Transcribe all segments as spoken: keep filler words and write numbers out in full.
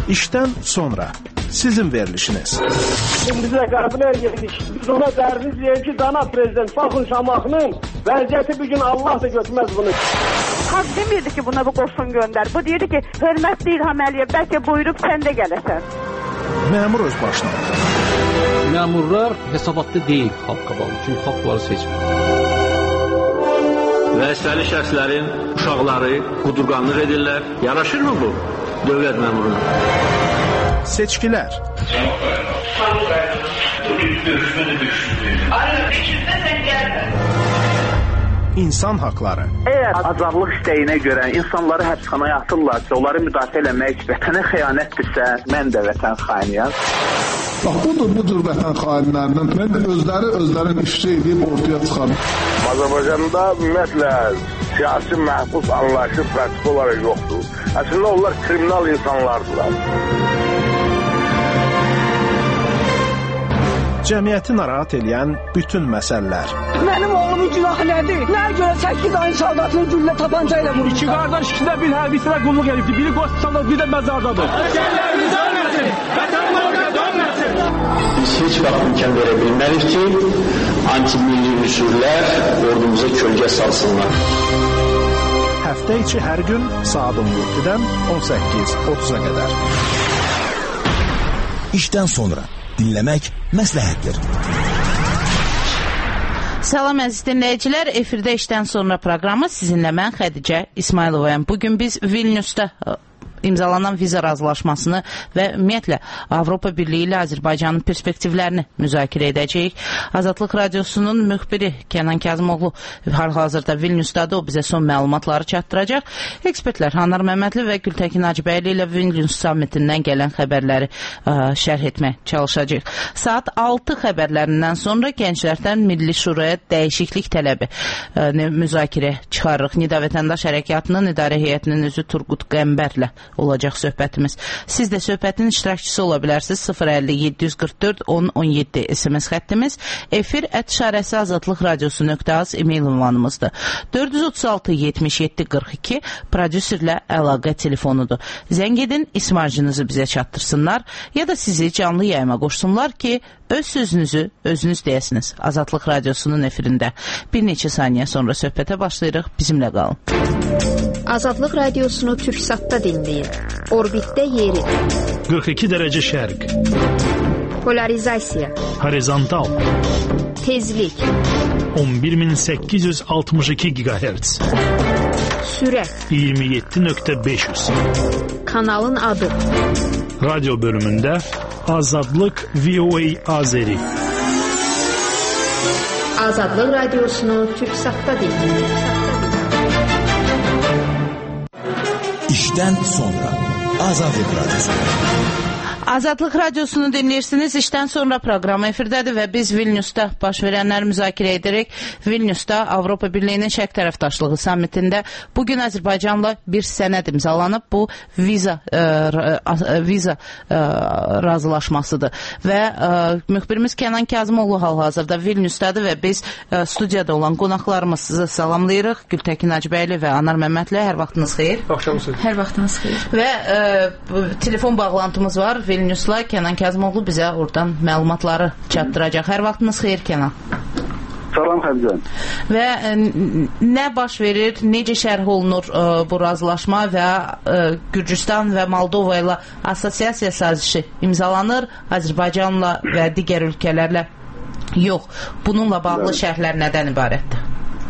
İşdən sonra sizin verilişiniz. Şimdi bizə qəbilər yedik. Biz ona dərdiz deyək ki, dana prezident Baxın Şamaxının vəziyyəti bir gün Allah da götürməz bunu. Xalq demirdi ki, buna bu qoşun göndər. Bu deyirdi ki, hörmətli İlham Əliyev, bəlkə buyurub sən də gələsən. Məmur öz başına. Məmurlar hesabatlı deyil xalq qabalı. Çünki xalq bunları seçmir. Vəzifəli şəxslərin uşaqları qudurqanlıq edirlər. Yaraşırmı bu dövlət məmuruna? Seçkilər. İnsan haqları. Eğer azadlıq istəyinə görə insanları həbsxanaya atırlarsa, onları müdafiə eləmək vətənə xəyanətdirsə, mən də vətən xainiyəm. Bax, budur, budur vətən xainlərindən. Mən özləri özlərin işçi edib ortaya çıxarım. Azərbaycanda ümumiyyətlə siyasi məhbus anlayışı pratik olaraq yoxdur. Əslində onlar kriminal insanlardılar. Cəmiyyəti narahat edən bütün məsələlər. Mənim oğlumun günahı nədir? Nəyə görə səkkiz ayın saldatını güllə tapanca ilə vurur? İki qardaş ikisində bir hərbisinə qulluq edibdir. Biri qoşsanlar, bir də məzardadır. Vətənlərimiz ölməsin! Vətənlərimiz ölməsin! Biz heç vaxt imkan verə bilmərik ki, anti-milli üsurlar ordumuza kölgə salsınlar. Həftə içi hər gün saat on yeddidən on səkkiz otuz'a qədər. İşdən sonra dinləmək məsləhətdir. Salam əziz dinləyicilər, efirdə işdən sonra proqramı sizinlə mən Xədicə İsmayılovayam. Bugün biz Vilniusda imzalanan viza razılaşmasını və ümumiyyətlə Avropa Birliyi ilə Azərbaycanın perspektivlərini müzakirə edəcəyik. Azadlıq Radiosunun müxbiri Kənan Kazımoğlu hal-hazırda Vilniusdadır, o bizə son məlumatları çatdıracaq. Ekspertlər Anar Məmmədli və Gültəkin Hacıbəyli ilə Vilnius sammitindən gələn xəbərləri ə, şərh etmək çalışacaq. Saat altı xəbərlərindən sonra gənclərdən Milli Şuraya dəyişiklik tələbi ə, müzakirə çıxarırıq. Nida Vətəndaş Hərəkatının idarə heyətinin üzvü Turqut Qəmbərlə olacaq söhbətimiz. Siz də söhbətin iştirakçısı ola bilərsiniz. sıfır əlli yeddi yüz qırx dörd on on yeddi S M S xəttimiz, efir ət işarəsi azadlıq radiosu nöqtə az e-mail ünvanımızdır. dörd yüz otuz altı yetmiş yeddi qırx iki prodüserlə əlaqə telefonudur. Zəng edin, ismarcınızı bizə çatdırsınlar ya da sizi canlı yayıma qoşsunlar ki, öz sözünüzü özünüz deyəsiniz. Azadlıq radiosunun efirində. Bir neçə saniyə sonra söhbətə başlayırıq. Bizimlə qalın. Azadlıq radiosunu Türksatda dinləyin. Orbitdə yeri. qırx iki dərəcə şərq. Polarizasiya. Horizontal. Tezlik. on bir min səkkiz yüz altmış iki gigahertz. Sürət. iyirmi yeddi nöqtə beş yüz. Kanalın adı. Radyo bölümündə Azadlıq V O A Azeri. Azadlıq radiosunu Türksatda dinləyin. İşdən sonra Azadlıq Radyosu. Azadlıq Radiosunu dinləyirsiniz. İşdən sonra proqramı efirdədir və biz Vilniusda baş verənləri müzakirə edirik. Vilniusda Avropa Birliyinin şərq tərəfdaşlığı sammitində bugün Azərbaycanla bir sənəd imzalanıb. Bu viza ə, viza ə, razılaşmasıdır. Və ə, müxbirimiz Kənan Kazımoğlu hal-hazırda Vilniusdadır və biz ə, studiyada olan qonaqlarımızı salamlayırıq. Gültəkin Hacıbəyli və Anar Məmmədli, hər vaxtınız xeyir. Axşamınız. Hər vaxtınız xeyir. Və ə, telefon bağlantımız var. Vilniusla Kənan Kazımoğlu bizə oradan məlumatları çatdıracaq. Hər vaxtınız xeyir, Kənan. Salam Xədicə. Və ə, nə baş verir, necə şərh olunur ə, bu razılaşma və ə, Gürcüstan və Moldova ilə assosiasiya sazişi imzalanır, Azərbaycanla və digər ölkələrlə yox. Bununla bağlı şərhlər nədən ibarətdir?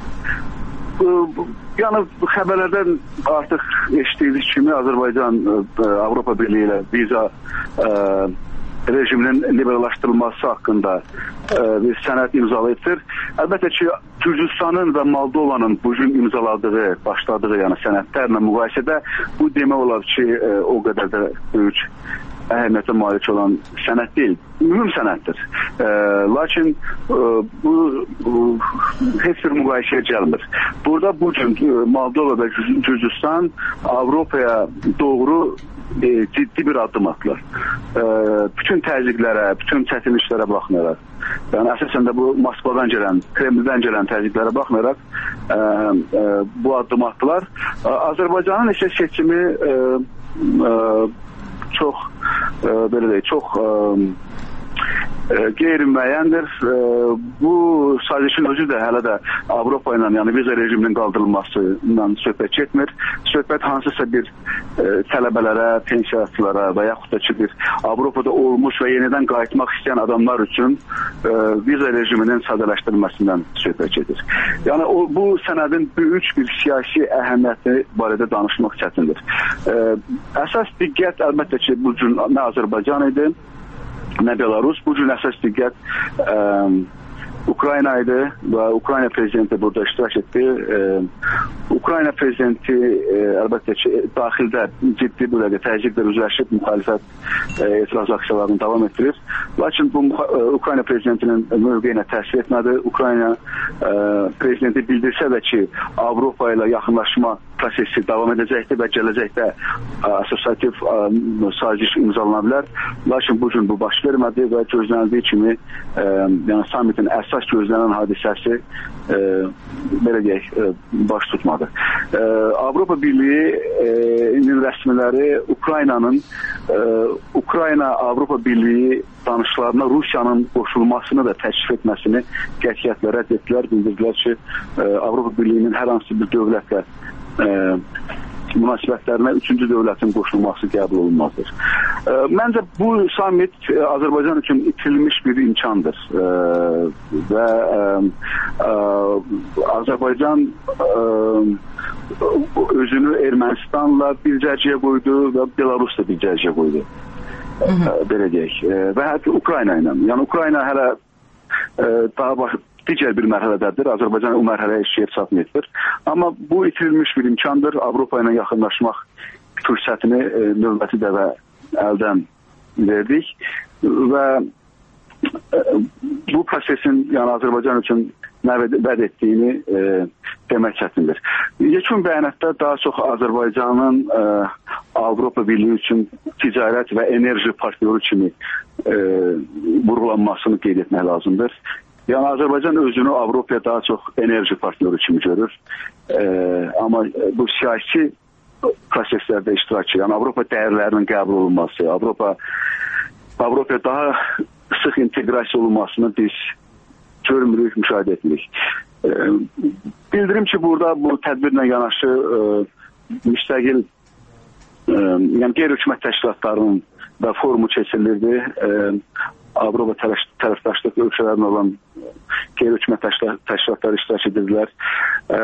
Yəni xəbərlərdən artıq eşitdiyiniz kimi Azərbaycan Avropa Birliyi ilə viza ə, rejiminin liberallaşdırılması haqqında ə, bir sənəd imzalayıbdır. Əlbəttə ki, Gürcüstanın və Moldovanın bugün imzaladığı, başladığı yəni sənədlərlə müqayisədə bu demək olar ki, ə, o qədər də böyük əhəmiyyətə malik olan sənəd deyil, mühüm sənəddir. E, lakin e, bu e, heç bir müqayisəyə gəlmir. Burada bugün Moldova və Gürcüstan Avropaya doğru e, ciddi bir addım attılar. E, bütün təzyiqlərə, bütün çətinliklərə baxmayaraq, yəni əsasən də bu Moskvadan gələn, Kremldən gələn təzyiqlərə baxmayaraq e, e, bu addım attılar. E, Azərbaycanın isə seçimi e, e, çox e, belə deyək, çox e, e, qeyri-müəyyəndir. E, bu sazişin özü də hələ də Avropa ilə, yəni viza rejiminin qaldırılması ilə söhbət getmir. Söhbət hansısa bir e, tələbələrə, pensiyaçılara və yaxud da ki, bir Avropada olmuş və yenidən qayıtmaq istəyən adamlar üçün e, viza rejiminin sadələşdirilməsindən söhbət gedir. Yəni o, bu sənədin böyük bir siyasi əhəmiyyəti barədə danışmaq çətindir. E, əsas diqqət əlbəttə ki, bu gün nə Azərbaycan idi, nə Belarus. Bu gün əsas diqqət e, Ukrayna idi və Ukrayna prezidenti burada iştirak etdi. E, Ukrayna prezidenti e, əlbəttə ki, daxildə ciddi bir təzyiqlə üzləşib müxalifət e, etiraz aksiyalarını davam etdirir. Lakin bu e, Ukrayna prezidentinin mövqeyinə təsir etmədi. Ukrayna e, prezidenti bildirsə də ki, Avropa ilə yaxınlaşma prosesi davam edəcəkdir və gələcəkdə asosiativ saziş imzalana bilər. Lakin bu gün bu baş vermədi və gözlənildiyi kimi e, yəni samitin əsas gözlənilən hadisəsi e, belə deyək, e, baş tutmadı. E, Avropa Birliyinin rəsmiləri Ukraynanın e, Ukrayna Avropa Birliyi danışıqlarına Rusiyanın qoşulmasını da təklif etməsini qətiyyətlə rədd etdilər. Bildirdilər ki, e, Avropa Birliyinin hər hansı bir dövlətlə e, münasibətlərinə üçüncü dövlətin qoşulması qəbul olunmazdır. E, məncə bu samit e, Azərbaycan üçün itirilmiş bir imkandır. E, və e, e, Azərbaycan e, özünü Ermənistanla bir cərgəyə qoydu və Belarusla bir cərgəyə qoydu. E, belə deyək. E, və hətta Ukrayna ilə. Yəni Ukrayna hələ e, daha baş digər bir mərhələdədir. Azərbaycan o mərhələyə heç yer çatmayıbdır. Amma bu itirilmiş bir imkandır. Avropa ilə yaxınlaşmaq fürsətini e, növbəti dəfə əldən verdik və e, bu prosesin yəni Azərbaycan üçün nə vəd etdiyini e, demək çətindir. Yekun bəyanatda daha çox Azərbaycanın e, Avropa Birliyi üçün ticarət və enerji partnyoru kimi e, vurğulanmasını qeyd etmək lazımdır. Yəni Azərbaycan özünü Avropaya daha çox enerji partnyoru kimi görür. E, amma bu siyasi proseslərdə iştirak edən, Avropa dəyərlərinin qəbul olunması, Avropa Avropaya daha sıx inteqrasiya olunmasını biz görmürük, müşahidə etmirik. E, bildirim ki, burada bu tədbirlə yanaşı e, müstəqil e, yəni qeyri-hökumət təşkilatlarının da forumu keçirilirdi. E, Avropa tərəfdaşlıq ölkələrinin olan qeyri-hökumət təşkilatları iştirak edirdilər. E,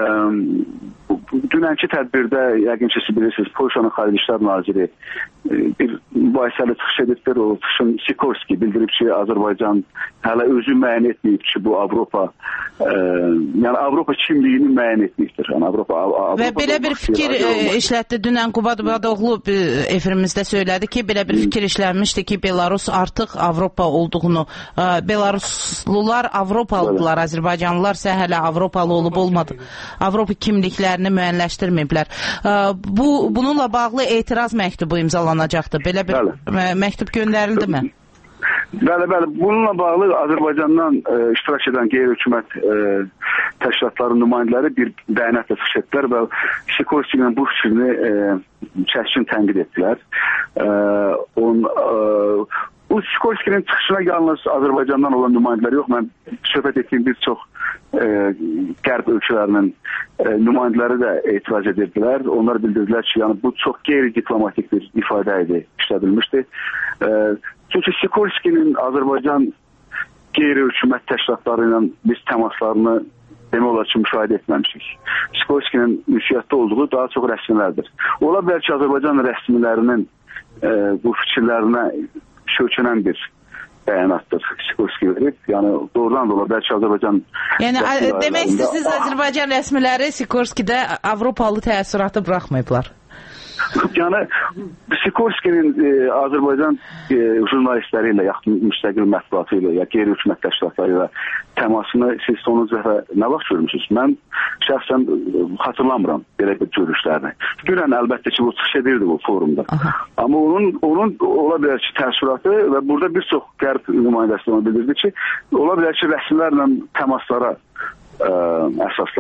dünənki tədbirdə, yəqin ki, siz bilirsiniz, Polşanın Xarici İşlər Naziri e, bir mübahisəli çıxış edibdir. O Tuşun Sikorski bildirib ki, Azərbaycan hələ özü müəyyən etməyib ki, bu Avropa e, yəni Avropa kimliyini müəyyən etməkdir. Yəni, Avropa, Avropa və belə bir fikir e, işlətdi. Dünən Qubad Badoğlu efirimizdə söylədi ki, belə bir fikir işlənmişdi ki, Belarus artıq Avropa olduğunu, e, Belaruslular Avropalıdılar, Azərbaycanlılar isə hələ Avropalı olub olmadı. Avropa kimliklərini müəyyənləşdirməyiblər. E, bu, bununla bağlı etiraz məktubu imzalanacaqdı. Belə bir bəli. Məktub göndərildimi? Bəli, bəli. Bununla bağlı Azərbaycandan e, iştirak edən qeyri-hökumət e, təşkilatların nümayəndələri bir bəyanatla çıxış etdilər və Sikorskinin bu fikrini e, kəskin tənqid etdilər. E, on, e, bu Sikorskinin çıxışına yalnız Azərbaycandan olan nümayəndələr yox, mən söhbət etdiyim bir çox e, qərb ölkələrinin e, nümayəndələri də etiraz edirdilər. Onlar bildirdilər ki, yəni, bu çox qeyri-diplomatik bir ifadə idi, işlədilmişdi. E, çünki Sikorskinin Azərbaycan qeyri-hökumət təşkilatları ilə biz təmaslarını demək olar ki, müşahidə etməmişik. Sikorskinin mülkiyyətdə olduğu daha çox rəsmilərdir. Ola bilər ki, Azərbaycan rəsmilərinin e, bu fikirlərinə sökünən bir bəyanatdır Sikorski verib. Yəni doğrudan da ola bilər ki, Azərbaycan yəni demək istəyirsiniz, Azərbaycan rəsmiləri Sikorskidə Avropalı təəssüratı buraxmayıblar. Yəni Sikorskinin e, Azərbaycan e, jurnalistləri ilə, yaxud müstəqil mətbuatı ilə, ya qeyri-hökumət təşkilatları ilə təmasını siz sonuncu dəfə nə vaxt görmüşsünüz? Mən şəxsən xatırlamıram belə bir görüşlərini. Dünən əlbəttə ki, bu çıxış edirdi bu forumda. Aha. Amma onun, onun ola bilər ki, təəssüratı və burada bir çox qərb nümayəndəsi onu bildirdi ki, ola bilər ki, rəsmilərlə təmaslara ə, əsaslanıb.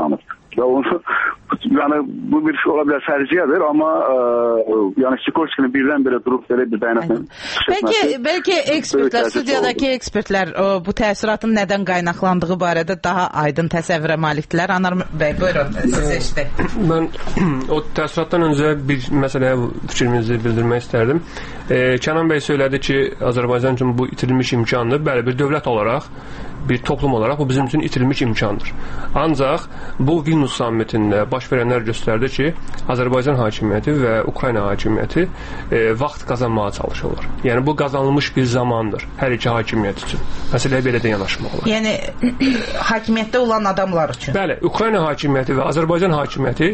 Və onu, yəni bu bir ola bilər fərziyyədir, amma ə, yəni Sikorskinin birdən-birə durub belə bir bəyanatla Bəlkə, bəlkə ekspertlər, studiyadakı ekspertlər o, bu təsiratın nədən qaynaqlandığı barədə daha aydın təsəvvürə malikdirlər. Anar bəy, buyurun, siz eşitdik. Mən o təsiratdan öncə bir məsələyə fikrimizi bildirmək istərdim. E, Kənan bəy söylədi ki, Azərbaycan üçün bu itirilmiş imkandır. Bəli, bir dövlət olaraq, bir toplum olaraq bu bizim üçün itirilmiş imkandır. Ancaq bu Vilnius sammitində baş verənlər göstərdi ki, Azərbaycan hakimiyyəti və Ukrayna hakimiyyəti e, vaxt qazanmağa çalışırlar. Yəni bu qazanılmış bir zamandır hər iki hakimiyyət üçün. Məsələyə belə də yanaşmaq olar. Yəni hakimiyyətdə olan adamlar üçün. Bəli, Ukrayna hakimiyyəti və Azərbaycan hakimiyyəti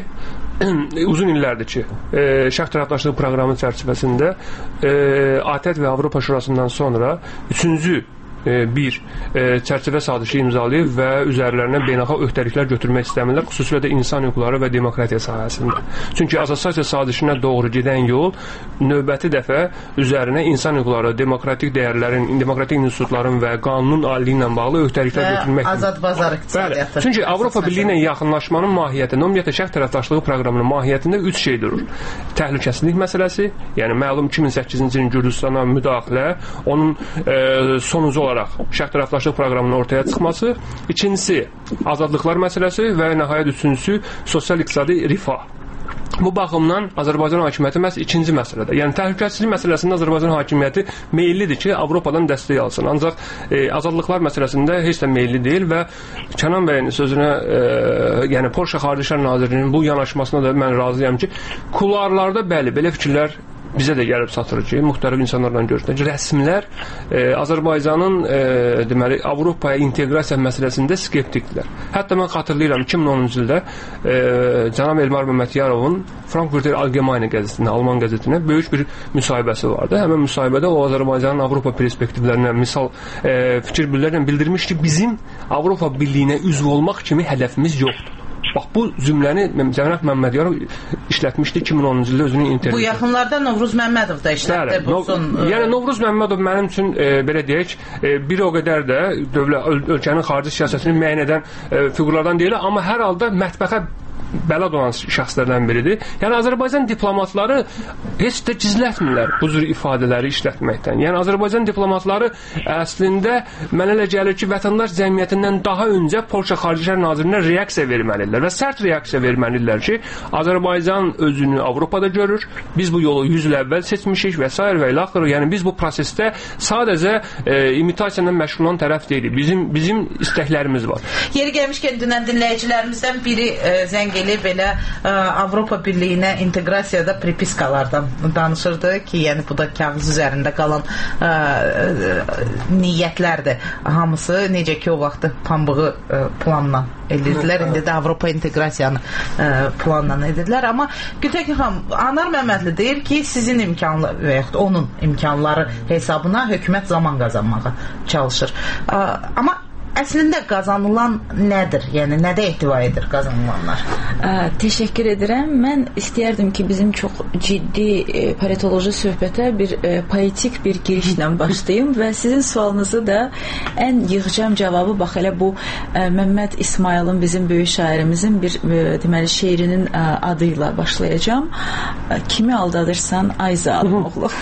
uzun illərdir ki, e, şərq tərəfdaşlığı proqramı çərçivəsində e, A T Ə və Avropa Şurasından sonra üçüncü bir e, çərçivə sazişi imzalayıb və üzərlərinə beynəlxalq öhdəliklər götürmək istəmirlər, xüsusilə də insan hüquqları və demokratiya sahəsində. Çünki assosiasiya sazişinə doğru gedən yol növbəti dəfə üzərinə insan hüquqları, demokratik dəyərlərin, demokratik institutların və qanunun aliliyi ilə bağlı öhdəliklər və götürmək. Azad bazar iqtisadiyyatı. Bəli. Çünki Avropa Birliyi ilə yaxınlaşmanın mahiyyətində, ümumiyyətlə şərq tərəfdaşlığı proqramının mahiyyətində üç şey durur. Təhlükəsizlik məsələsi, yəni məlum iki min səkkizinci ilin Gürcüstana müdaxilə, onun e, sonucu olaraq şərq tərəfdaşlıq proqramının ortaya çıxması, ikincisi azadlıqlar məsələsi və nəhayət üçüncüsü sosial-iqtisadi rifah. Bu baxımdan Azərbaycan hakimiyyəti məhz ikinci məsələdə. Yəni təhlükəsizlik məsələsində Azərbaycan hakimiyyəti meyillidir ki, Avropadan dəstək alsın. Ancaq e, azadlıqlar məsələsində heç də meyilli deyil və Kənan bəyin sözünə, e, yəni Polşa Xarici İşlər Nazirliyinin bu yanaşmasına da mən razıyam ki, kularlarda bəli, belə fikirlər bizə də gəlib satır ki, müxtəlif insanlarla görüşdən ki, rəsmilər e, Azərbaycanın e, deməli Avropaya inteqrasiya məsələsində skeptikdirlər. Hətta mən xatırlayıram iki min onuncu ildə e, cənab Elmar Məmmədyarovun Frankfurter Allgemeine qəzetində, Alman qəzetində böyük bir müsahibəsi vardı. Həmin müsahibədə o Azərbaycanın Avropa perspektivlərinə misal e, fikir bildirərək bildirmiş ki, bizim Avropa Birliyinə üzv olmaq kimi hədəfimiz yoxdur. Bax, bu cümləni cənab Məmmədiyarov işlətmişdi iki min onuncu ildə özünün intervyusunda. Bu yaxınlarda Novruz Məmmədov da işlətdi. Bəli, son, no, yəni Novruz Məmmədov mənim üçün e, belə deyək, e, bir o qədər də dövlət öl ölkənin xarici siyasətini müəyyən edən e, fiqurlardan deyil, amma hər halda mətbəxə bəlad olan şəxslərdən biridir. Yəni Azərbaycan diplomatları heç də gizlətmirlər bu cür ifadələri işlətməkdən. Yəni Azərbaycan diplomatları əslində mənə elə gəlir ki, vətəndaş cəmiyyətindən daha öncə Polşa Xarici İşlər Nazirinə reaksiya verməlidirlər və sərt reaksiya verməlidirlər ki, Azərbaycan özünü Avropada görür. Biz bu yolu yüz il əvvəl seçmişik və s. və ilə axırı. Yəni biz bu prosesdə sadəcə e, imitasiya ilə məşğul olan tərəf deyilik. Bizim bizim istəklərimiz var. Yeri gəlmişkən dünən dinləyicilərimizdən biri e, zəng belə ə, Avropa Birliyinə inteqrasiyada pripiskalardan danışırdı ki, yəni bu da kağız üzərində qalan ə, ə, niyyətlərdir. Hamısı necə ki o vaxtı pambığı ə, planla edirdilər, indi də Avropa inteqrasiyanı ə, planla edirlər. Amma Gültək xanım, Anar Məmmədli deyir ki, sizin imkanlı və yaxud onun imkanları hesabına hökumət zaman qazanmağa çalışır. Ə, amma əslində qazanılan nədir? Yəni nədə ehtiva edir qazanılanlar? Ə, təşəkkür edirəm. Mən istəyərdim ki, bizim çox ciddi e, politoloji söhbətə bir e, poetik bir girişlə başlayım və sizin sualınızı da ən yığcam cavabı bax elə bu e, Məmməd İsmayılın, bizim böyük şairimizin bir e, deməli şeirinin e, adıyla başlayacağım. E, kimi aldadırsan ay zalim oğlu.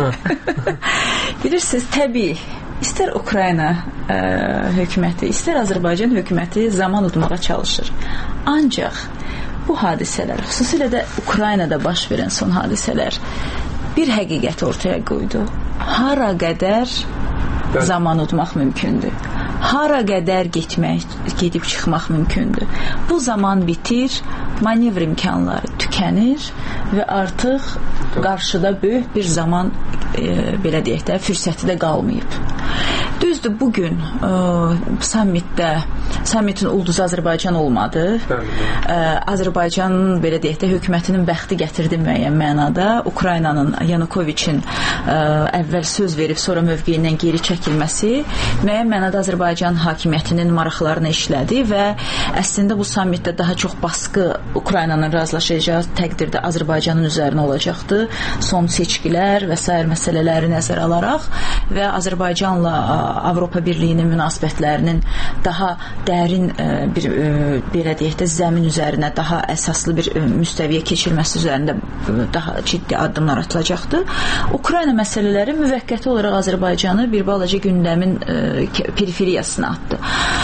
Bilirsiniz, təbii İstər Ukrayna ə, hökuməti, istər Azərbaycan hökuməti zaman udmağa çalışır. Ancaq bu hadisələr, xüsusilə də Ukraynada baş verən son hadisələr bir həqiqət ortaya qoydu. Hara qədər zaman udmaq mümkündür. Hara qədər getmək, gedib çıxmaq mümkündür. Bu zaman bitir, manevr imkanları tükənir və artıq qarşıda böyük bir zaman e, belə deyək də, fürsəti də qalmayıb. Düzdür, bugün ə, sammitdə sammitin ulduzu Azərbaycan olmadı. Ə, Azərbaycanın belə deyək də hökumətinin bəxti gətirdi müəyyən mənada. Ukraynanın, Yanukoviçin ə, əvvəl söz verib sonra mövqeyindən geri çəkilməsi müəyyən mənada Azərbaycan hakimiyyətinin maraqlarına işlədi və əslində bu sammitdə daha çox baskı Ukraynanın razılaşacağı təqdirdə Azərbaycanın üzərinə olacaqdı. Son seçkilər və sair məsələləri nəzərə alaraq və Azərbaycanla İsraillə Avropa Birliyinin münasibətlərinin daha dərin bir, belə deyək də, zəmin üzərinə daha əsaslı bir müstəviyə keçirilməsi üzərində daha ciddi addımlar atılacaqdır. Ukrayna məsələləri müvəqqəti olaraq Azərbaycanı bir balaca gündəmin periferiyasına atdı.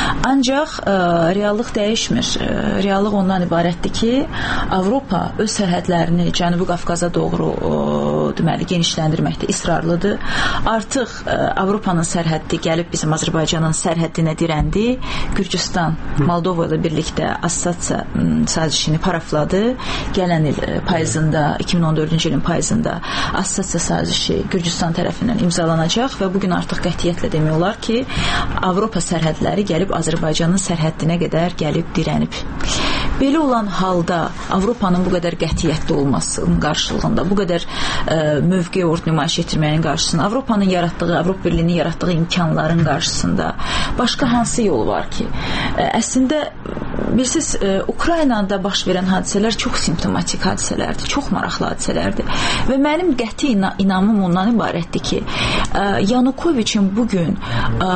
Ancaq reallıq dəyişmir. Reallıq ondan ibarətdir ki, Avropa öz sərhədlərini Cənubi Qafqaza doğru deməli genişləndirməkdə israrlıdır. Artıq Avropanın sərhəddi gəlib bizim Azərbaycanın sərhəddinə dirəndi. Gürcüstan Moldova ilə birlikdə assosiasiya sazişini parafladı. Gələn il payızında, iki min on dördüncü ilin payızında assosiasiya sazişi Gürcüstan tərəfindən imzalanacaq və bugün artıq qətiyyətlə demək olar ki, Avropa sərhədləri gəlib Azərbaycanın sərhəddinə qədər gəlib dirənib. Belə olan halda Avropanın bu qədər qətiyyətli olmasının qarşılığında, bu qədər ə, mövqe ort nümayiş etdirməyin qarşısında, Avropanın yaratdığı, Avropa Birliyinin yaratdığı imkanların qarşısında başqa hansı yol var ki? Ə, əslində, bilirsiniz, ə, Ukraynada baş verən hadisələr çox simptomatik hadisələrdir, çox maraqlı hadisələrdir. Və mənim qəti inamım ondan ibarətdir ki, ə, Yanukoviçin bugün ə,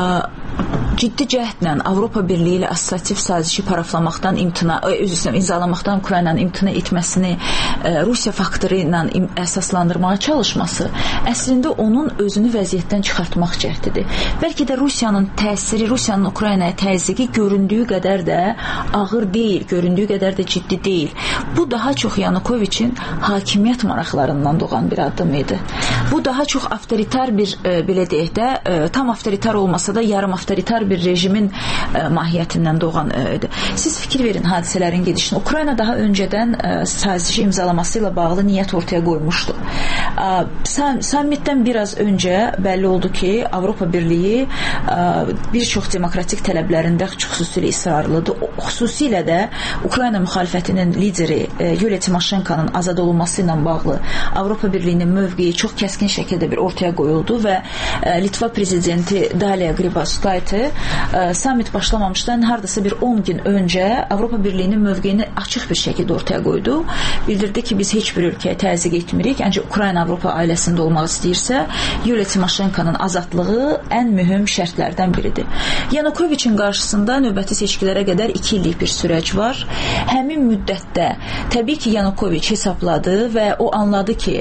ciddi cəhdlə Avropa Birliyi ilə assosiativ sazişi paraflamaqdan imtina, öz üstə imzalamaqdan Ukraynanın imtina etməsini ə, Rusiya faktoru ilə əsaslandırmağa çalışması əslində onun özünü vəziyyətdən çıxartmaq cəhdidir. Bəlkə də Rusiyanın təsiri, Rusiyanın Ukraynaya təzyiqi göründüyü qədər də ağır deyil, göründüyü qədər də ciddi deyil. Bu daha çox Yanukoviçin hakimiyyət maraqlarından doğan bir addım idi. Bu daha çox avtoritar bir, ə, belə deyək də, ə, tam avtoritar olmasa da yarım avtoritar bir rejimin ə, mahiyyətindən doğan idi. Siz fikir verin hadisələrin gedişini. Ukrayna daha öncədən ə, sazişi imzalaması ilə bağlı niyyət ortaya qoymuşdu. Ə, sam sammitdən biraz öncə bəlli oldu ki, Avropa Birliyi ə, bir çox demokratik tələblərində xüsusilə israrlıdır. Xüsusilə də Ukrayna müxalifətinin lideri ə, Yuliya Timoşenkonun azad olunması ilə bağlı Avropa Birliyinin mövqeyi çox kəskin şəkildə bir ortaya qoyuldu və ə, Litva prezidenti Dalia Grybauskaitė summit başlamamışdan hardasa bir on gün öncə Avropa Birliyinin mövqeyini açıq bir şəkildə ortaya qoydu. Bildirdi ki, biz heç bir ölkəyə təzyiq etmirik, ancaq Ukrayna Avropa ailəsində olmaq istəyirsə, Yuliya Timoşenkonun azadlığı ən mühüm şərtlərdən biridir. Yanukoviçin qarşısında növbəti seçkilərə qədər iki illik bir sürəc var. Həmin müddətdə təbii ki, Yanukoviç hesabladı və o anladı ki,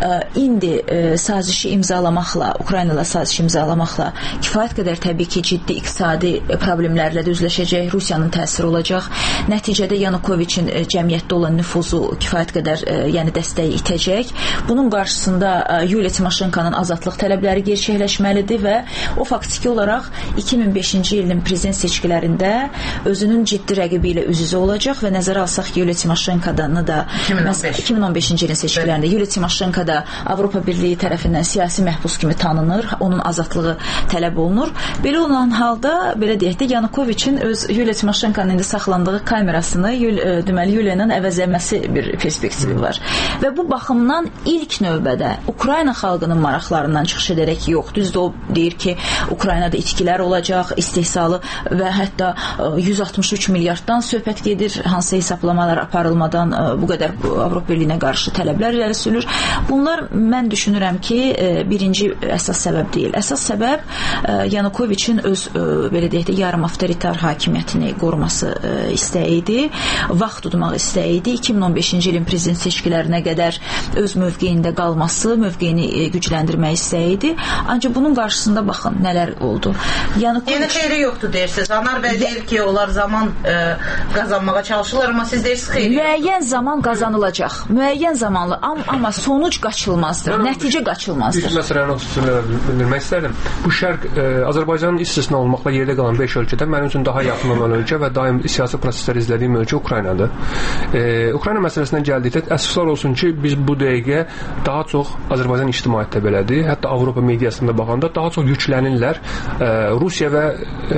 indi sazişi imzalamaqla, Ukrayna ilə sazişi imzalamaqla kifayət qədər təbii ki, ciddi iqtisadi problemlərlə də üzləşəcək, Rusiyanın təsiri olacaq. Nəticədə Yanukoviçin cəmiyyətdə olan nüfuzu kifayət qədər yəni dəstəyi itəcək. Bunun qarşısında Yuliya Timoşenkonun azadlıq tələbləri gerçəkləşməlidir və o faktiki olaraq iki min beşinci ilin prezident seçkilərində özünün ciddi rəqibi ilə üz-üzə olacaq və nəzərə alsaq ki, Yuliya Timoşenkonun da iki min on beşinci ilin seçkilərində Yuliya Timoşenko da Avropa Birliyi tərəfindən siyasi məhbus kimi tanınır, onun azadlığı tələb olunur. Belə olan halda, belə deyək də, Yanukoviçin öz Yuliya Timoşenkonun indi saxlandığı kamerasını Yul deməli Yuliya ilə əvəzləməsi bir perspektivi var. Və bu baxımdan ilk növbədə Ukrayna xalqının maraqlarından çıxış edərək yox. Düzdür, o deyir ki, Ukraynada itkilər olacaq, istehsalı və hətta yüz altmış üç milyarddan söhbət gedir, hansı hesablamalar aparılmadan bu qədər Avropa Birliyinə qarşı tələblər irəli sürülür. Bunlar mən düşünürəm ki, birinci əsas səbəb deyil. Əsas səbəb Yanukoviçin öz, belə deyək də, yarım avtoritar hakimiyyətini qoruması istəyi idi, vaxt tutmaq istəyi idi. iki min on beşinci ilin prezident seçkilərinə qədər öz mövqeyində qalması, mövqeyini gücləndirmək istəyi idi. Ancaq bunun qarşısında baxın, nələr oldu. Yanukoviç... Yəni xeyri yoxdur deyirsiniz. Anar bəy deyir ki, onlar zaman e, qazanmağa çalışırlar, amma siz deyirsiniz xeyri yoxdur. Müəyyən zaman qazanılacaq. Müəyyən zamanlı, am amma sonuc qaçılmazdır, mən nəticə qaçılmazdır. Bir məsələni bildirmək istərdim. Bu şərq e, Azərbaycanın istisna olmaqla yerdə qalan beş ölkədə mənim üçün daha yaxın olan ölkə və daim siyasi prosesləri izlədiyim ölkə Ukraynadır. E, Ukrayna məsələsindən gəldikdə əsaslar olsun ki, biz bu dəqiqə daha çox Azərbaycan ictimaiyyətdə belədir, hətta Avropa mediasında baxanda daha çox yüklənirlər e, Rusiya və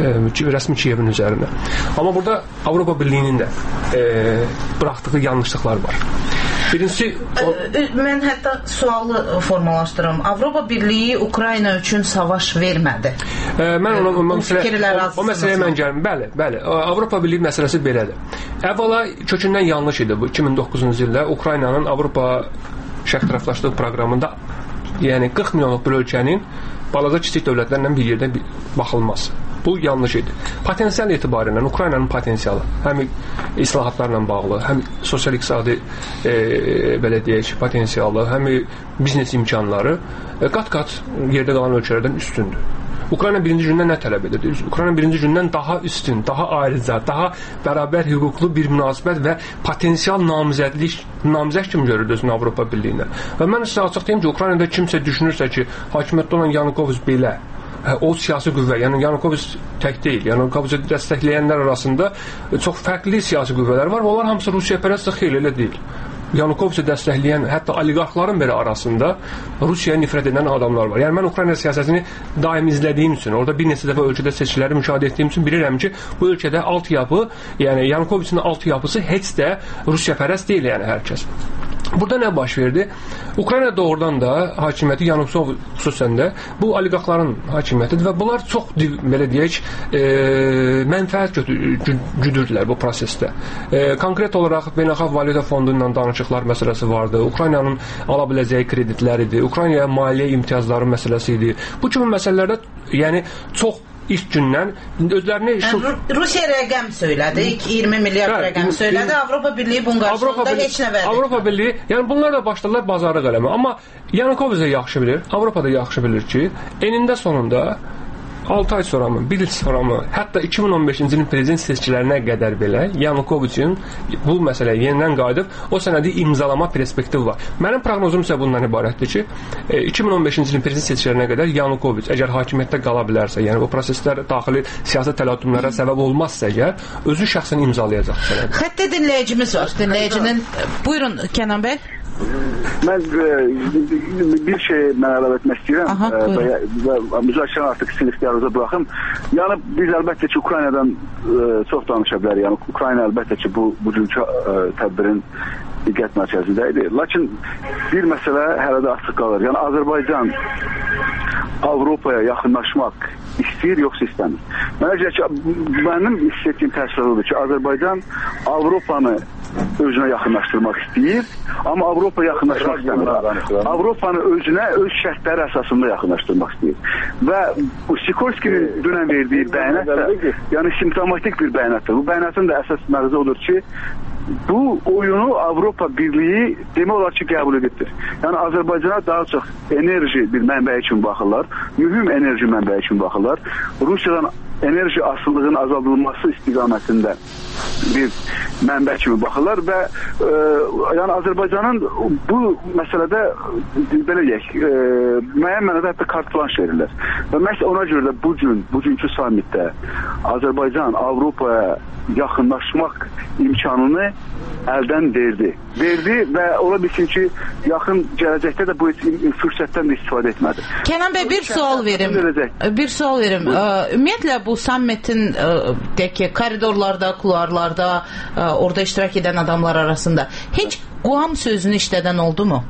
e, rəsmi Kiyevin üzərinə. Amma burada Avropa Birliyinin də e, buraxdığı yanlışlıqlar var. Birincisi, o... mən hətta sualı formalaşdırım. Avropa Birliyi Ukrayna üçün savaş vermədi. E, mən ona o, məsələ, o, o məsələyə mən gəlim. Bəli, bəli. Avropa Birliyi məsələsi belədir. Əvvəla kökündən yanlış idi bu iki min doqquzuncu ildə Ukraynanın Avropa şərq tərəfdaşlığı proqramında, yəni qırx milyonluq bir ölkənin balaca kiçik dövlətlərlə bir yerdə baxılması. Bu yanlış idi. Potensial etibarıyla Ukraynanın potensialı, həm islahatlarla bağlı, həm sosial-iqtisadi e, belə deyək, potensialı, həm biznes imkanları qat-qat yerdə qalan ölkələrdən üstündür. Ukrayna birinci gündən nə tələb edir? Ukrayna birinci gündən daha üstün, daha ayrıca, daha bərabər hüquqlu bir münasibət və potensial namizədlik, namizəd kimi görürdü özünü Avropa Birliyinə. Və mən sizə açıq deyim ki, Ukraynada kimsə düşünürsə ki, hakimiyyətdə olan Yanukoviç belə, o siyasi qüvvə, yəni Yanukoviç tək deyil, Yanukoviçi dəstəkləyənlər arasında çox fərqli siyasi qüvvələr var və onlar hamısı Rusiyapərəst xeyli elə deyil. Yanukoviçi dəstəkləyən, hətta oliqarxların belə arasında Rusiyaya nifrət edən adamlar var. Yəni mən Ukrayna siyasətini daim izlədiyim üçün, orada bir neçə dəfə ölkədə seçkiləri müşahidə etdiyim üçün bilirəm ki, bu ölkədə altyapı, yəni Yanukoviçin altyapısı heç də Rusiyapərəst deyil, yəni hər kəs. Burada nə baş verdi? Ukrayna doğrudan da hakimiyyəti Yanukovich xüsusən də bu oliqarxların hakimiyyətidir və bunlar çox belə deyək, e, mənfəət güdürdülər bu prosesdə. E, konkret olaraq Beynəlxalq Valyuta Fondu ilə danışıqlar məsələsi vardı. Ukraynanın ala biləcəyi kreditlər idi. Ukraynaya maliyyə imtiyazları məsələsi idi. Bu kimi məsələlərdə yəni çox ilk gündən özlərini yəni, Rusiya rəqəm söylədi, iyirmi milyard hə, rəqəm söylədi, Avropa Birliyi bunun qarşılığında heç nə verdi. Avropa Birliyi, yəni bunlar da başladılar bazarlıq eləmə, amma Yanukovich də yaxşı bilir, Avropa da yaxşı bilir ki, enində sonunda altı ay sonra mı, bir il sonra mı, hətta iki min on beşinci ilin prezident seçkilərinə qədər belə Yanukoviçin bu məsələyə yenidən qayıdıb o sənədi imzalama perspektivi var. Mənim proqnozum isə bundan ibarətdir ki, iki min on beşinci ilin prezident seçkilərinə qədər Yanukoviç əgər hakimiyyətdə qala bilərsə, yəni bu proseslər daxili siyasi təlatümlərə səbəb olmazsa əgər, özü şəxsən imzalayacaq sənədi. Xəttə dinləyicimiz var. Dinləyicinin, buyurun Kənan bəy. Mən e, bir şey mən əlavə etmək istəyirəm Aha, e, və, və müzakirə artıq sizin ixtiyarınıza buraxım. Yəni biz əlbəttə ki Ukraynadan e, çox danışa bilərik. Yəni Ukrayna əlbəttə ki bu bugünkü e, tədbirin diqqət mərkəzində idi. Lakin bir məsələ hələ də açıq qalır. Yəni Azərbaycan Avropaya yaxınlaşmaq istəyir, yoxsa istəmir. Mənəcə ki, mənim hiss etdiyim təsvir odur ki, Azərbaycan Avropanı özünə yaxınlaşdırmaq istəyir, amma Avropa yaxınlaşmaq istəmir. Avropanı özünə öz şərtləri əsasında yaxınlaşdırmaq istəyir. Və Sikorskinin dünən verdiyi bəyanat da, yəni simptomatik bir bəyanatdır. Bu bəyanatın da əsas məqsədi odur ki, bu oyunu Avropa Birliyi demək olar ki, qəbul edibdir. Yəni Azərbaycana daha çox enerji bir mənbəyi kimi baxırlar, mühüm enerji mənbəyi kimi baxırlar. Rusiyadan enerji asılılığının azaldılması istiqamətində bir mənbə kimi baxırlar və e, yəni Azərbaycanın bu məsələdə belə deyək, e, müəyyən mənada hətta kart blanş verirlər. Və məhz ona görə də bugün, bugünkü sammitdə Azərbaycan Avropaya yaxınlaşmaq imkanını əldən verdi. Verdi və ola bilsin ki, yaxın gələcəkdə də bu fürsətdən də istifadə etmədi. Kənan bəy, bir sual verim. Bir sual verim. Ümumiyyətlə bu sammitin deyək ki, koridorlarda, kularlarda orada iştirak edən adamlar arasında heç Quam sözünü işlədən oldu mu?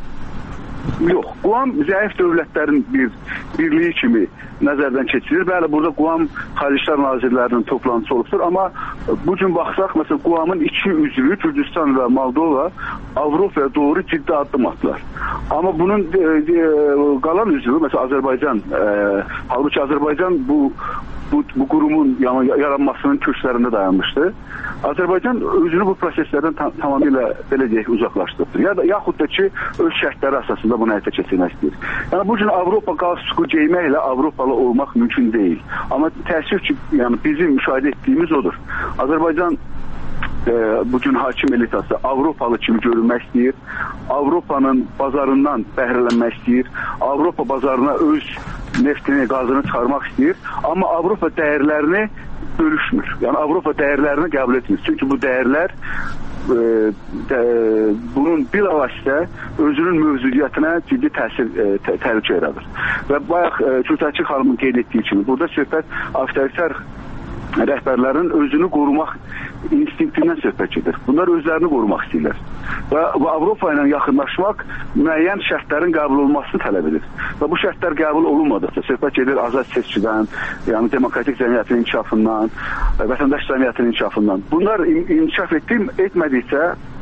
Yox, Quam zəif dövlətlərin bir birliyi kimi nəzərdən keçirilir. Bəli, burada Quam Xarici İşlər Nazirlərinin toplantısı olubdur, amma bugün baxsaq, məsələn, Quamın iki üzvü, Gürcüstan və Moldova Avropaya doğru ciddi addım atdılar. Amma bunun e, e, qalan üzvü, məsələn, Azərbaycan, e, halbuki Azərbaycan bu Bu, bu qurumun yaranmasının köşklərində dayanmışdı. Azərbaycan özünü bu proseslərdən tam, tamamilə belə deyək uzaqlaşdırdı. Ya da yaxud da ki öz şərtləri əsasında bunu həyata keçirmək istəyir. Yəni bu gün Avropa qalsuku geyməklə Avropalı olmaq mümkün deyil. Amma təəssüf ki, yəni bizim müşahidə etdiyimiz odur. Azərbaycan e, bugün hakim elitası Avropalı kimi görünmək istəyir. Avropanın bazarından bəhrələnmək istəyir. Avropa bazarına öz neftini, qazını çıxarmaq istəyir. Amma Avropa dəyərlərini bölüşmür. Yəni Avropa dəyərlərini qəbul etmir. Çünki bu dəyərlər e, də, bunun bilavasitə özünün mövcudiyyətinə ciddi təsir, e, tə, təhlükə yaradır. Və bayaq e, Kürtəçi xanımın qeyd etdiyi kimi burada söhbət avtoritar rəhbərlərin özünü qorumaq instinktindən söhbət edir. Bunlar özlərini qorumaq istəyirlər. Və, və Avropa ilə yaxınlaşmaq müəyyən şərtlərin qəbul olunmasını tələb edir. Və bu şərtlər qəbul olunmadıqca söhbət edir azad seçkidən, yəni demokratik cəmiyyətin inkişafından, vətəndaş cəmiyyətinin inkişafından. Bunlar inkişaf etdim, etmədikcə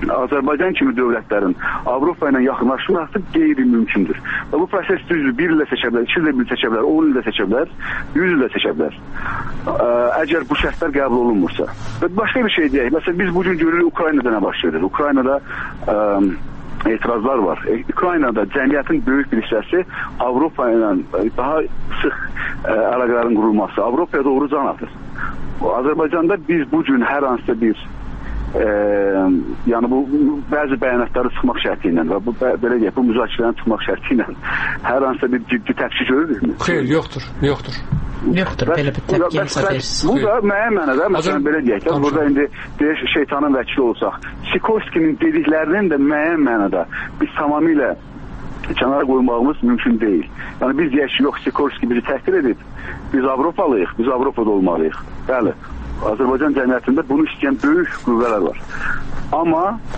Azərbaycan kimi dövlətlərin Avropa ilə yaxınlaşması qeyri-mümkündür. Və bu proses düzdür, bir ildə seçə bilər, iki ildə bir seçə bilər, on ildə seçə bilər, yüz ildə seçə bilər. Əgər bu şərtlər qəbul olunmursa. Və başqa bir şey deyək, məsələn, biz bugün görürük Ukraynada nə baş verir? Ukraynada ə, etirazlar var. E, Ukraynada cəmiyyətin böyük bir hissəsi Avropa ilə daha sıx ə, əlaqələrin qurulması, Avropaya doğru can atır. Azərbaycanda biz bugün hər hansısa bir Ee, yəni bu bəzi bəyanatları çıxmaq şərti ilə və bu belə deyək, bu müzakirələrin çıxmaq şərti ilə hər hansısa bir ciddi təpki görürük mü? Xeyr, yoxdur, yoxdur. Yoxdur, belə bir təpki verirsiniz. Bu da müəyyən mənada, məsələn belə deyək, burada indi deyək, şeytanın vəkili olsaq, Sikorskinin dediklərinin də müəyyən mənada biz tamamilə kənara qoymağımız mümkün deyil. Yəni biz deyək ki, yox, Sikorski bizi təhqir edib, biz Avropalıyıq, biz Avropada olmalıyıq. Bəli. Azərbaycan cəmiyyətində bunu istəyən böyük qüvvələr var. Amma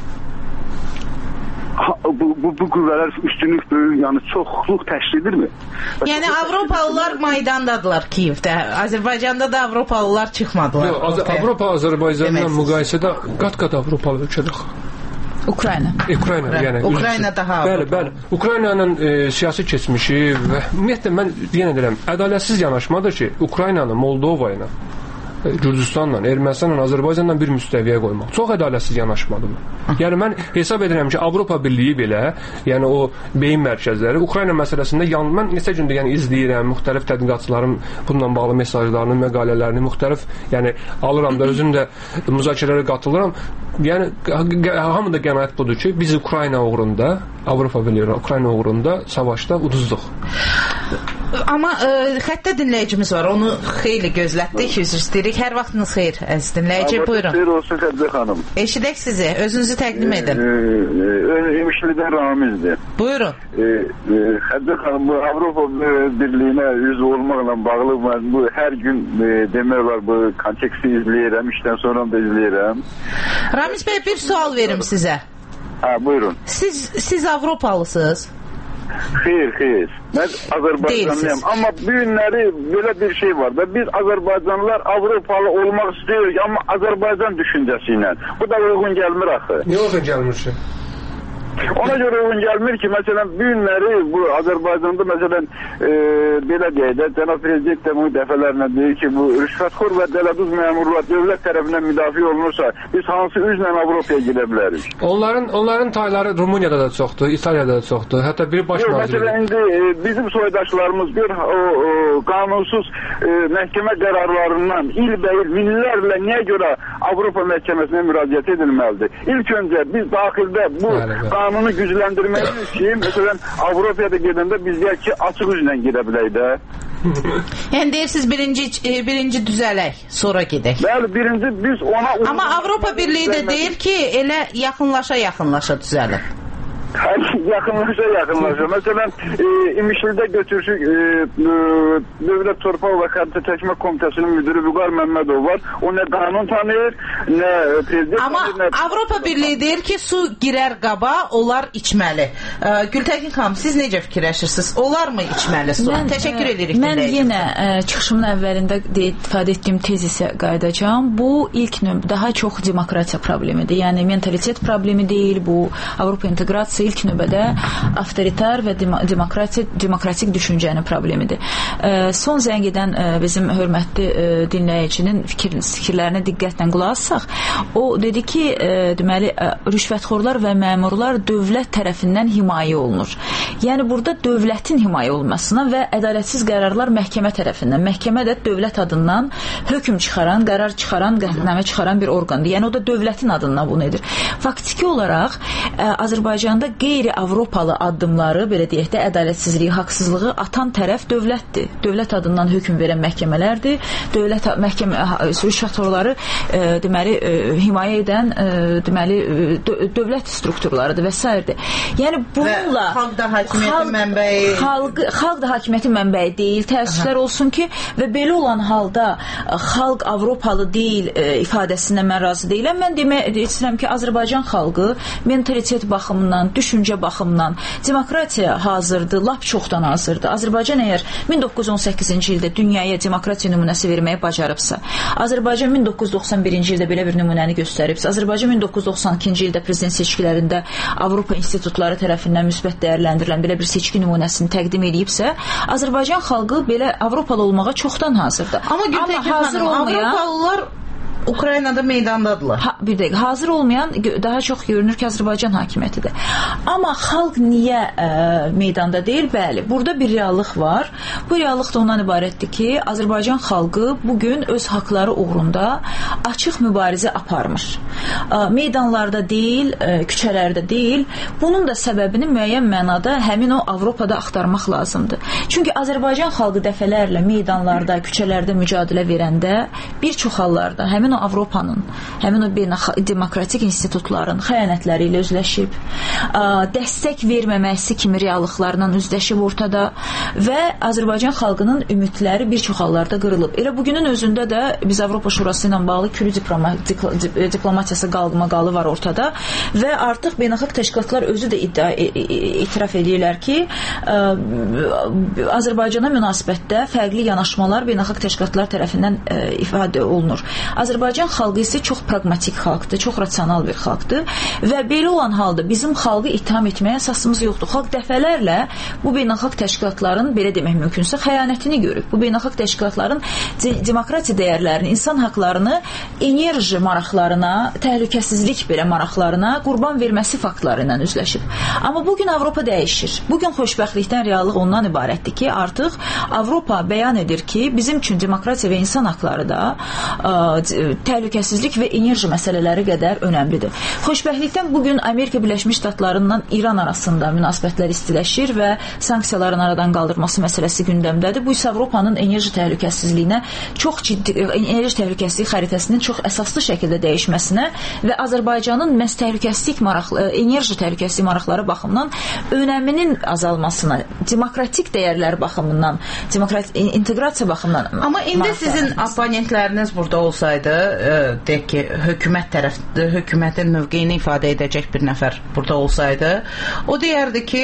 bu, bu, bu qüvvələr üstünlük böyük, yəni çoxluq təşkil edirmi? Yəni Avropalılar Maydandadılar Kiyevdə. Azərbaycanda da Avropalılar çıxmadılar. Yox, Avropa Azərbaycanla müqayisədə qat-qat Avropalı ölkədir. Ukrayna. Ukrayna, yəni. Ukrayna daha Bəli, bəli. Ukraynanın e, siyasi keçmişi və ümumiyyətlə mən yenə deyirəm, ədalətsiz yanaşmadır ki, Ukraynanı Moldova ilə Gürcüstanla, Ermənistanla, Azərbaycanla bir müstəviyə qoymaq. Çox ədalətsiz yanaşmadır bu. Yəni mən hesab edirəm ki, Avropa Birliyi belə, yəni o beyin mərkəzləri Ukrayna məsələsində yan, mən neçə gündür yəni izləyirəm, müxtəlif tədqiqatçıların bununla bağlı mesajlarını, məqalələrini müxtəlif, yəni alıram da özüm də müzakirələrə qatılıram. Yəni hamı da qənaət budur ki, biz Ukrayna uğrunda, Avropa Birliyi Ukrayna uğrunda savaşda uduzduq. Amma ə, xəttə dinləyicimiz var. Onu xeyli gözlətdik, üzr istəyirik. Hər vaxtınız xeyir, əziz dinləyici. Buyurun. Xeyir olsun Xədicə xanım. Eşidək sizi. Özünüzü təqdim edin. Emişlidən Ramizdir. Buyurun. Xədicə xanım, bu Avropa Birliyinə üzv olmaqla bağlı mən bu hər gün demək olar bu konteksti izləyirəm, işdən sonra da izləyirəm. Ramiz bəy, bir sual verim sizə. Ha, buyurun. Siz, siz Avropalısınız? Xeyr, xeyr. Mən Azərbaycanlıyam. Amma bu günləri belə bir şey var da biz Azərbaycanlılar Avropalı olmaq istiyoruz, amma Azərbaycan düşüncəsi ilə. Bu da uyğun gəlmir axı. Niyə uyğun gəlmir ki? Ona görə uyğun gəlmir ki, məsələn, bu günləri bu Azərbaycanda məsələn e, belə deyək də, cənab prezident də bu dəfələrlə deyir ki, bu rüşvətxor və dələduz məmurlar dövlət tərəfindən müdafiə olunursa, biz hansı üzlə Avropaya gedə bilərik? Onların onların tayları Rumuniyada da çoxdur, İtaliyada da çoxdur. Hətta biri baş naziri. Məsələn, indi e, bizim soydaşlarımız bir o, o, qanunsuz e, məhkəmə qərarlarından ilbəil minlərlə niyə görə Avropa məhkəməsinə müraciət edilməlidir? İlk öncə biz daxildə bu qanunu gücləndirməyimiz ki, məsələn, Avropaya da gedəndə biz deyək ki, açıq üzlə gedə bilək də. Yəni deyirsiniz birinci, birinci düzələk, sonra gedək. Bəli, birinci biz ona... Amma Avropa Birliyi də deyir ki, elə yaxınlaşa-yaxınlaşa düzəlir. Hər yaxınlaşa yaxınlaşa. Məsələn, e, İmişlidə götürsük e, e, Dövlət Torpaq və Xəritə Çəkmə Komitəsinin müdürü Vüqar Məmmədov var. O nə qanun tanıyır, nə prezident Amma tanıyır, nə... Avropa Birliyi deyir ki, su girər qaba, onlar içməli. E, Gültəkin xanım, siz necə fikirləşirsiniz? Onlar mı içməli su? Mən, Təşəkkür edirik. Mən yenə e, çıxışımın əvvəlində ifadə etdiyim tezisə qayıdacağam. Bu ilk növ daha çox demokratiya problemidir. Yəni mentalitet problemi deyil, bu Avropa inteqrasiya ilk növbədə avtoritar və demokratik, demokratik düşüncənin problemidir. E, son zəng edən e, bizim hörmətli e, dinləyicinin fikir, fikirlərinə diqqətlə qulaq assaq, o dedi ki, e, deməli, e, rüşvətxorlar və məmurlar dövlət tərəfindən himayə olunur. Yəni, burada dövlətin himayə olmasına və ədalətsiz qərarlar məhkəmə tərəfindən. Məhkəmə də dövlət adından hökm çıxaran, qərar çıxaran, qətnamə çıxaran bir orqandır. Yəni, o da dövlətin adından bunu edir. Faktiki olaraq, e, Azərbaycanda qeyri-Avropalı addımları, belə deyək də, ədalətsizliyi, haqsızlığı atan tərəf dövlətdir. Dövlət adından hökm verən məhkəmələrdir. Dövlət məhkəmə rüşvətxorları e, deməli e, himayə edən e, deməli dö dövlət strukturlarıdır və s. Yəni bununla və xalq da hakimiyyətin mənbəyi xalq, xalq da hakimiyyətin mənbəyi deyil. Təəssüflər olsun ki, və belə olan halda xalq Avropalı deyil e, ifadəsindən mən razı deyiləm. Mən demək istəyirəm ki, Azərbaycan xalqı mentalitet baxımından, düşüncə baxımından demokratiya hazırdır, lap çoxdan hazırdır. Azərbaycan əgər min doqquz yüz on səkkizinci ildə dünyaya demokratiya nümunəsi verməyə bacarıbsa, Azərbaycan min doqquz yüz doxsan birinci ildə belə bir nümunəni göstəribsə, Azərbaycan min doqquz yüz doxsan ikinci ildə prezident seçkilərində Avropa institutları tərəfindən müsbət dəyərləndirilən belə bir seçki nümunəsini təqdim edibsə, Azərbaycan xalqı belə Avropalı olmağa çoxdan hazırdır. Amma, Amma hazır olmayan Avropalılar Ukraynada meydandadırlar. Ha, bir dəqiqə, hazır olmayan daha çox görünür ki, Azərbaycan hakimiyyətidir. Amma xalq niyə ə, meydanda deyil? Bəli, burada bir reallıq var. Bu reallıq da ondan ibarətdir ki, Azərbaycan xalqı bugün öz haqları uğrunda açıq mübarizə aparmır. Ə, meydanlarda deyil, ə, küçələrdə deyil. Bunun da səbəbini müəyyən mənada həmin o Avropada axtarmaq lazımdır. Çünki Azərbaycan xalqı dəfələrlə meydanlarda, küçələrdə mücadilə verəndə bir çox hallarda həmin o Avropanın, həmin o demokratik institutların xəyanətləri ilə üzləşib, dəstək verməməsi kimi reallıqlarla üzləşib ortada və Azərbaycan xalqının ümidləri bir çox hallarda qırılıb. Elə bugünün özündə də biz Avropa Şurası ilə bağlı kürü diplomatiyası qalqmaqalı var ortada və artıq beynəlxalq təşkilatlar özü də iddia etiraf edirlər ki, Azərbaycana münasibətdə fərqli yanaşmalar beynəlxalq təşkilatlar tərəfindən ifadə olunur. Azərbaycan xalqı isə çox praqmatik xalqdır, çox rasional bir xalqdır və belə olan halda bizim xalqı itham etməyə əsasımız yoxdur. Xalq dəfələrlə bu beynəlxalq təşkilatların, belə demək mümkünsə, xəyanətini görüb. Bu beynəlxalq təşkilatların demokratiya dəyərlərini, insan haqlarını enerji maraqlarına, təhlükəsizlik belə maraqlarına qurban verməsi faktları ilə üzləşib. Amma bugün Avropa dəyişir. Bugün xoşbəxtlikdən reallıq ondan ibarətdir ki, artıq Avropa bəyan edir ki, bizim üçün demokratiya və insan haqları da təhlükəsizlik və enerji məsələləri qədər önəmlidir. Xoşbəxtlikdən bugün Amerika Birləşmiş Ştatlarından İran arasında münasibətlər istiləşir və sanksiyaların aradan qaldırması məsələsi gündəmdədir. Bu isə Avropanın enerji təhlükəsizliyinə çox ciddi, enerji təhlükəsizlik xəritəsinin çox əsaslı şəkildə dəyişməsinə və Azərbaycanın məhz təhlükəsizlik maraqlı, enerji təhlükəsizlik maraqları baxımından önəminin azalmasına, demokratik dəyərlər baxımından, demokratik inteqrasiya baxımından. Amma indi sizin oponentləriniz burada olsaydı, deyək ki, hökumət tərəfdə, hökumətin mövqeyini ifadə edəcək bir nəfər burada olsaydı, o deyərdi ki,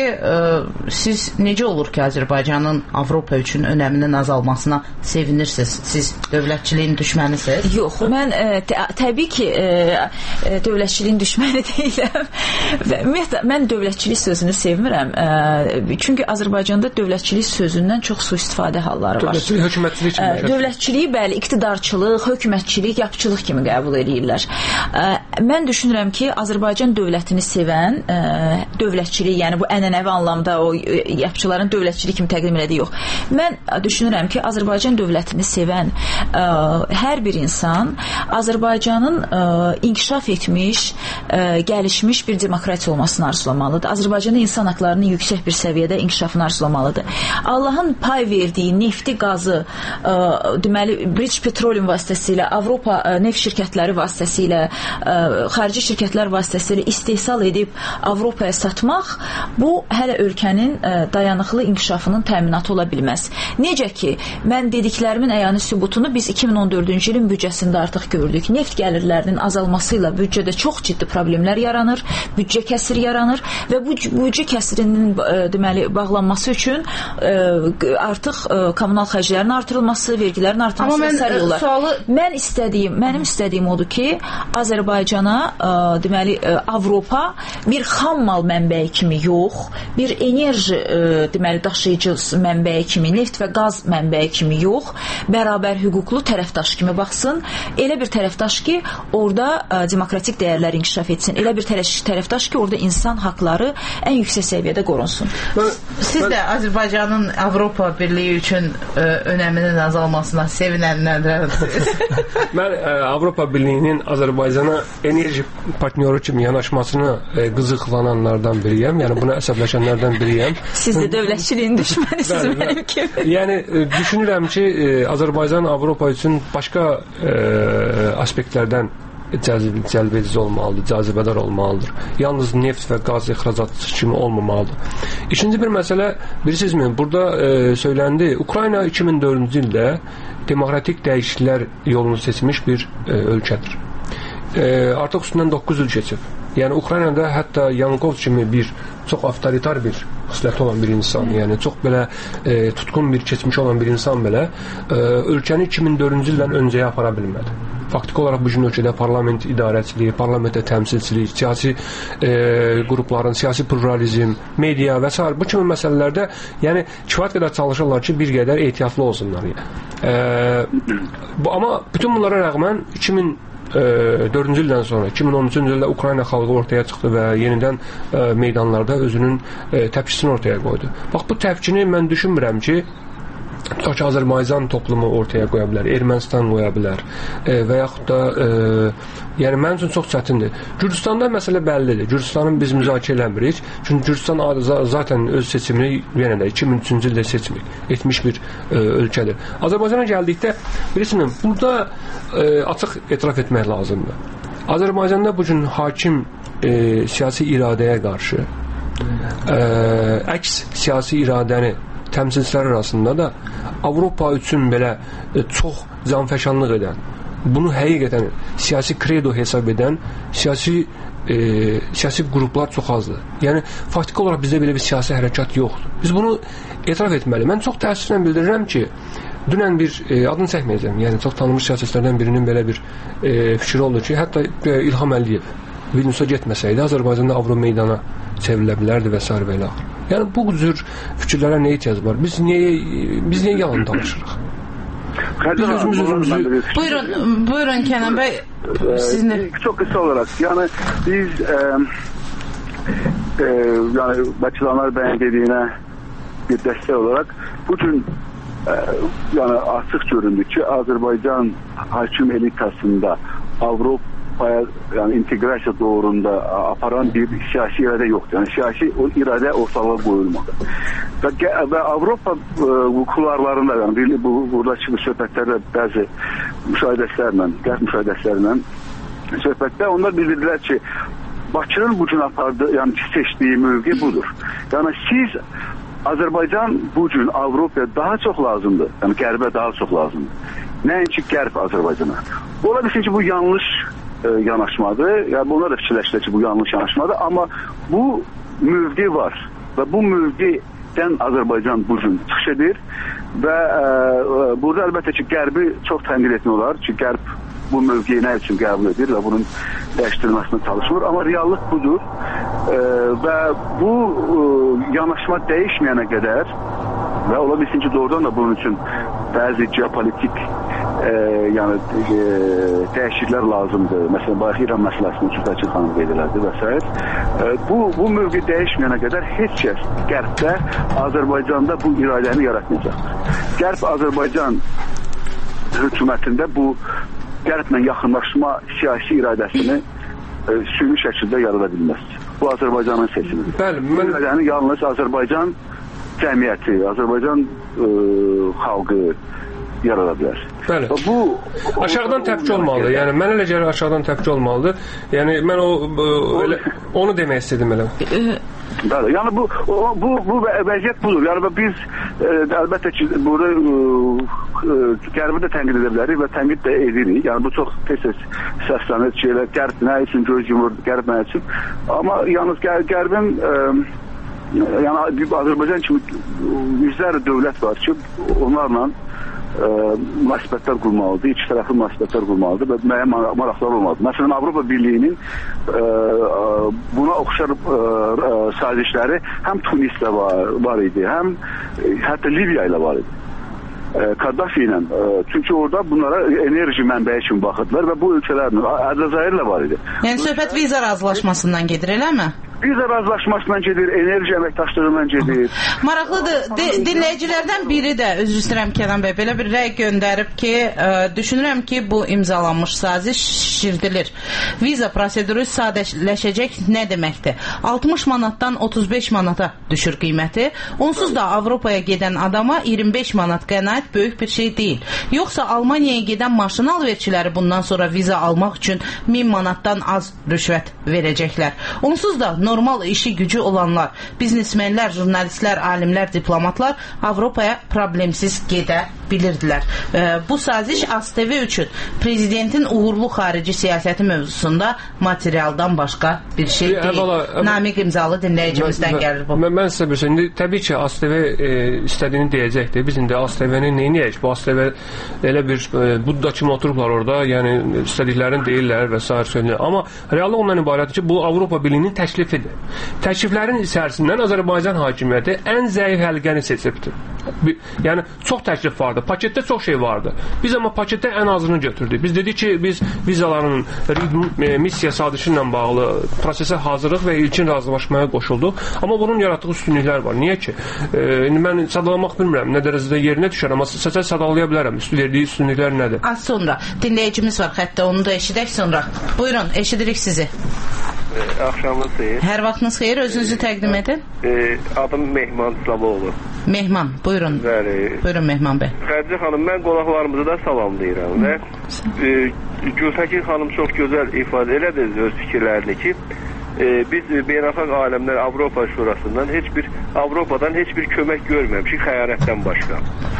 siz necə olur ki, Azərbaycanın Avropa üçün önəminin azalmasına sevinirsiniz? Siz dövlətçiliyin düşmənisiniz? Yox, mən tə təbii ki, dövlətçiliyin düşməni deyiləm. Ümumiyyətlə, mən dövlətçilik sözünü sevmirəm. Çünki Azərbaycanda dövlətçilik sözündən çox sui-istifadə halları var. Dövlətçilik, hökumətçilik kimi. Dövlətçiliyi, bəli, iqtidarçılıq, hökumətçilik, yapçılıq kimi qəbul edirlər. Mən düşünürəm ki, Azərbaycan dövlətini sevən, dövlətçilik, yəni bu ənənəvi anlamda o yapçıların dövlətçilik kimi təqdim elədiyi yox. Mən düşünürəm ki, Azərbaycan dövlətini sevən hər bir insan Azərbaycanın inkişaf etmiş, gəlişmiş bir demokratiya olmasını arzulamalıdır. Azərbaycanın insan haqlarının yüksək bir səviyyədə inkişafını arzulamalıdır. Allahın pay verdiyi nefti, qazı, deməli, British Petroleum vasitəsilə, Avropa neft şirkətləri vasitəsilə, xarici şirkətlər vasitəsilə istehsal edib Avropaya satmaq, bu hələ ölkənin dayanıqlı inkişafının təminatı ola bilməz. Necə ki, mən dediklərimin əyani sübutunu biz iki min on dördüncü ilin büdcəsində artıq gördük. Neft gəlirlərinin azalması ilə büdcədə çox ciddi problemlər yaranır, büdcə kəsiri yaranır və bu büdcə kəsirinin deməli bağlanması üçün artıq kommunal xərclərin artırılması, vergilərin artırılması və sair yollar. Sualı... Mən istədiyim, mənim istədiyim odur ki, Azərbaycana deməli Avropa bir xam mal mənbəyi kimi yox, bir enerji deməli daşıyıcı mənbəyi kimi, neft və qaz mənbəyi kimi yox, bərabər hüquqlu tərəfdaş kimi baxsın. Elə bir tərəfdaş ki, orada demokratik dəyərlər inkişaf etsin. Elə bir tərəfdaş ki, orada insan haqları ən yüksək səviyyədə qorunsun. Siz də Azərbaycanın Avropa Birliyi üçün önəminin azalmasına sevinənlərdənsiniz. Mən ə, Avropa Birliyinin Azərbaycana enerji partnyoru kimi yanaşmasını ə, qızıqlananlardan biriyəm. Yəni buna əsəbləşənlərdən biriyəm. Siz də dövlətçiliyin düşmənisiniz mənim kimi. Yəni ə, düşünürəm ki, ə, Azərbaycan Avropa üçün başqa ə, aspektlərdən cəzib, cəlbedici olmalıdır, cazibədar olmalıdır. Yalnız neft və qaz ixracatçısı kimi olmamalıdır. İkinci bir məsələ, bilirsinizmi, burada e, söyləndi, Ukrayna iki min dördüncü ildə demokratik dəyişikliklər yolunu seçmiş bir e, ölkədir. E, artıq üstündən doqquz il keçib. Yəni Ukraynada hətta Yanukovich kimi bir çox avtoritar bir xüsusiyyəti olan bir insan, yəni çox belə e, tutqun bir keçmiş olan bir insan belə e, ölkəni iki min dördüncü ildən öncəyə apara bilmədi. Faktiki olaraq bu gün ölkədə parlament idarəçiliyi, parlamentdə təmsilçilik, siyasi e, qrupların, siyasi pluralizm, media və s. bu kimi məsələlərdə yəni kifayət qədər çalışırlar ki, bir qədər ehtiyatlı olsunlar. E, bu, amma bütün bunlara rəğmən iki min dördüncü ildən sonra iki min on üçüncü ildə Ukrayna xalqı ortaya çıxdı və yenidən e, meydanlarda özünün e, təpkisini ortaya qoydu. Bax, bu təpkini mən düşünmürəm ki, tutaq ki, Azərbaycan toplumu ortaya qoya bilər, Ermənistan qoya bilər e, və yaxud da e, yəni mənim üçün çox çətindir. Gürcüstanda məsələ bəllidir. Gürcüstanı biz müzakirə eləmirik. Çünki Gürcüstan zaten öz seçimini yenə də iki min üçüncü ildə seçmir. etmiş bir e, ölkədir. Azərbaycana gəldikdə bilirsiniz, burada e, açıq etiraf etmək lazımdır. Azərbaycanda bu gün hakim e, siyasi iradəyə qarşı e, əks siyasi iradəni təmsilçilər arasında da Avropa üçün belə e, çox canfəşanlıq edən, bunu həqiqətən siyasi kredo hesab edən siyasi e, siyasi qruplar çox azdır. Yəni faktiki olaraq bizdə belə bir siyasi hərəkat yoxdur. Biz bunu etiraf etməliyik. Mən çox təəssüflə bildirirəm ki, dünən bir e, adını çəkməyəcəm. Yəni çox tanınmış siyasətçilərdən birinin belə bir e, fikri oldu ki, hətta e, İlham Əliyev Vilniusa getməsəydi Azərbaycanda Avro meydana çevrilə bilərdi və s. və ilə. Yəni bu cür fikirlərə nə ehtiyac var? Biz niyə biz niyə yalan danışırıq? Biz özümüz özümüzü... Buyurun, buyurun Kənan bəy, sizinlə. Çox qısa olaraq, yəni biz e, e, yəni Bakılanlar bəyin dediyinə bir dəstək olaraq bugün e, yəni açıq göründü ki, Azərbaycan hakim elitasında Avropa yəni inteqrasiya doğrunda aparan bir siyasi iradə yoxdur. Yəni siyasi o iradə ortalığa qoyulmadı. Və, və Avropa e, kularlarında, yəni bu buradakı söhbətlərdə bəzi müşahidəçilərlə, qərb müşahidəçilərlə söhbətdə onlar bildirdilər ki, Bakının bu gün apardığı, yəni seçdiyi mövqe budur. Yəni siz Azərbaycan bu gün Avropaya daha çox lazımdır. Yəni qərbə daha çox lazımdır. Nəinki qərb Azərbaycana. Ola bilsin ki, bu yanlış e, yanaşmadır. Yəni bunlar da fikirləşirlər ki, bu yanlış yanaşmadır. Amma bu mövqe var. Və bu mövqedən Azərbaycan bu gün çıxış edir. Və e, burada əlbəttə ki, qərbi çox tənqid etmək olar ki, qərb bu mövqeyi nə üçün qəbul edir və bunun dəyişdirilməsinə çalışılır. Amma reallıq budur e, və bu e, yanaşma dəyişməyənə qədər və ola bilsin ki, doğrudan da bunun üçün bəzi geopolitik e, yəni e, dəyişikliklər lazımdır. Məsələn, bayaq İran məsələsini Cübəcir xanım qeyd elədi və s. E, bu, bu mövqe dəyişməyənə qədər heç kəs qərbdə Azərbaycanda bu iradəni yaratmayacaqdır. Qərb Azərbaycan hökumətində bu qərblə yaxınlaşma siyasi iradəsini e, süni şəkildə yarada bilməz. Bu Azərbaycanın seçimidir. Bəli, mən... yəni yalnız Azərbaycan cəmiyyəti, Azərbaycan e, xalqı yarada bilər. Bəli. Bu aşağıdan təpki olmalıdır. Yəni mən elə gəlir aşağıdan təpki olmalıdır. Yəni mən o, o elə, onu demək istədim elə. Bəli, yəni bu o, bu bu vəziyyət budur. Yəni biz e, əlbəttə ki, burada e, qərbi də tənqid edə bilərik və tənqid də edirik. Yəni bu çox tez-tez səslənir ki, elə qərb nə üçün göz yumur, qərb nə üçün. Amma yalnız qər, qərbin e, yəni Azərbaycan kimi yüzlərlə dövlət var ki, onlarla e, münasibətlər qurmalıdır, iki tərəfli münasibətlər qurmalıdır və müəyyən maraqlar olmalıdır. Məsələn, Avropa Birliyinin e, buna oxşar e, sazişləri həm Tunislə var, var idi, həm e, hətta Libiya ilə var idi. E, Kaddafi ilə. E, çünki orada bunlara enerji mənbəyi kimi baxırdılar və bu ölkələrlə, Əlcəzairlə var idi. Yəni söhbət viza razılaşmasından gedir, eləmi? Viza razılaşmasından gedir, enerji əməkdaşlığından gedir. Maraqlıdır. De, dinləyicilərdən biri də, üzr istəyirəm Kənan bəy, belə bir rəy göndərib ki, ə, düşünürəm ki, bu imzalanmış saziş şişirdilir. Viza proseduru sadələşəcək nə deməkdir? altmış manatdan otuz beş manata düşür qiyməti. Onsuz da Avropaya gedən adama iyirmi beş manat qənaət böyük bir şey deyil. Yoxsa Almaniyaya gedən maşın alverçiləri bundan sonra viza almaq üçün min manatdan az rüşvət verəcəklər. Onsuz da normal işi gücü olanlar, biznesmenlər, jurnalistlər, alimlər, diplomatlar Avropaya problemsiz gedə bilirdilər. Bu saziş A S T V üçün prezidentin uğurlu xarici siyasəti mövzusunda materialdan başqa bir şey deyil. Əvvəla, Namiq İmzalı dinləyicimizdən gəlir bu. Mən, mən sizə bir şey, təbii ki A S T V e, istədiyini deyəcəkdir. Biz indi A S T V-ni neyniyək? Bu A S T V elə bir e, Budda kimi oturublar orada, yəni istədiklərini deyirlər və s. söyləyirlər. Amma reallıq ondan ibarətdir ki, bu Avropa Birliyinin təklifidir. Təkliflərin içərisindən Azərbaycan hakimiyyəti ən zəif həlqəni seçibdir. Bir, yəni çox təklif vardı. Paketdə çox şey vardı. Biz amma paketdə ən azını götürdük. Biz dedik ki, biz vizaların e, missiya sadişi ilə bağlı prosesə hazırlıq və ilkin razılaşmaya qoşulduq. Amma bunun yaratdığı üstünlüklər var. Niyə ki? E, mən sadalamaq bilmirəm. Nə dərəcədə yerinə düşər, amma səsə sadalaya bilərəm. Üstü verdiyi üstünlüklər nədir? Az sonra dinləyicimiz var xəttə, onu da eşidək sonra. Buyurun, eşidirik sizi. E, axşamınız xeyir. Hər vaxtınız xeyir, özünüzü təqdim edin. E, adım Mehman İslamoğlu. Mehman, buyurun. Bəli. Buyurun Mehman bəy. Xədicə xanım, mən qonaqlarımızı da salamlayıram və e, Gültəkin xanım çox gözəl ifadə elədi öz fikirlərini ki, e, biz beynəlxalq aləmlər Avropa Şurasından heç bir Avropadan heç bir kömək görməmişik xəyanətdən başqa.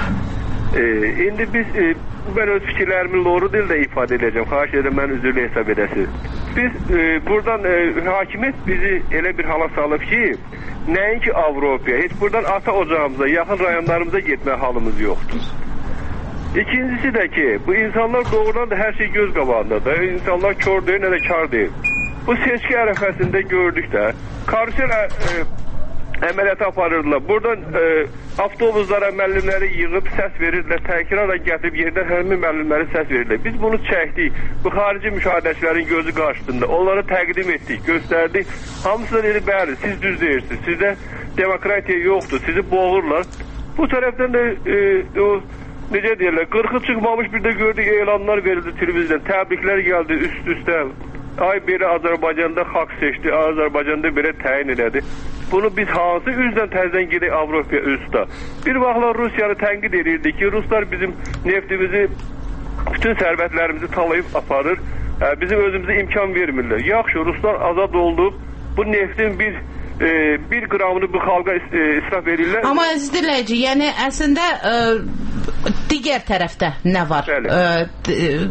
E, indi biz e, mən öz fikirlərimi doğru dildə ifadə edəcəm. Xahiş edirəm, mən üzrlü hesab edəsiniz. Biz e, buradan e, hakimiyyət bizi elə bir hala salıb ki, nəinki Avropaya, heç buradan ata ocağımıza, yaxın rayonlarımıza getmə halımız yoxdur. İkincisi də ki, bu insanlar doğrudan da hər şey göz qabağındadır. İnsanlar kör deyil, nə də kar deyil. Bu seçki ərəfəsində gördük də, karusel ə, ə, əməliyyatı aparırdılar. Buradan ə, avtobuslara müəllimləri yığıb səs verirdilər, təkrar gətirib yerindən həmin müəllimləri səs verirdilər. Biz bunu çəkdik, bu xarici müşahidəçilərin gözü qarşısında. Onları təqdim etdik, göstərdik. Hamısı da dedi, bəli, siz düz deyirsiniz, sizdə demokratiya yoxdur, sizi boğurlar. Bu tərəfdən də e, o, necə deyirlər, qırxı çıxmamış bir də gördük, elanlar verildi televizyon, təbriklər gəldi üst-üstə. Ay belə Azərbaycanda xalq seçdi, Azərbaycanda belə təyin elədi. Bunu biz hansı üzdən təzdən gedək Avropaya üstə? Bir vaxtlar Rusiyanı tənqid edirdi ki, Ruslar bizim neftimizi, bütün sərvətlərimizi talayıb aparır, bizim özümüzə imkan vermirlər. Yaxşı, Ruslar azad olduq, bu neftin bir e, bir qramını bu xalqa e, israf edirlər. Amma əziz dinləyici, yəni əslində e, digər tərəfdə nə var? E,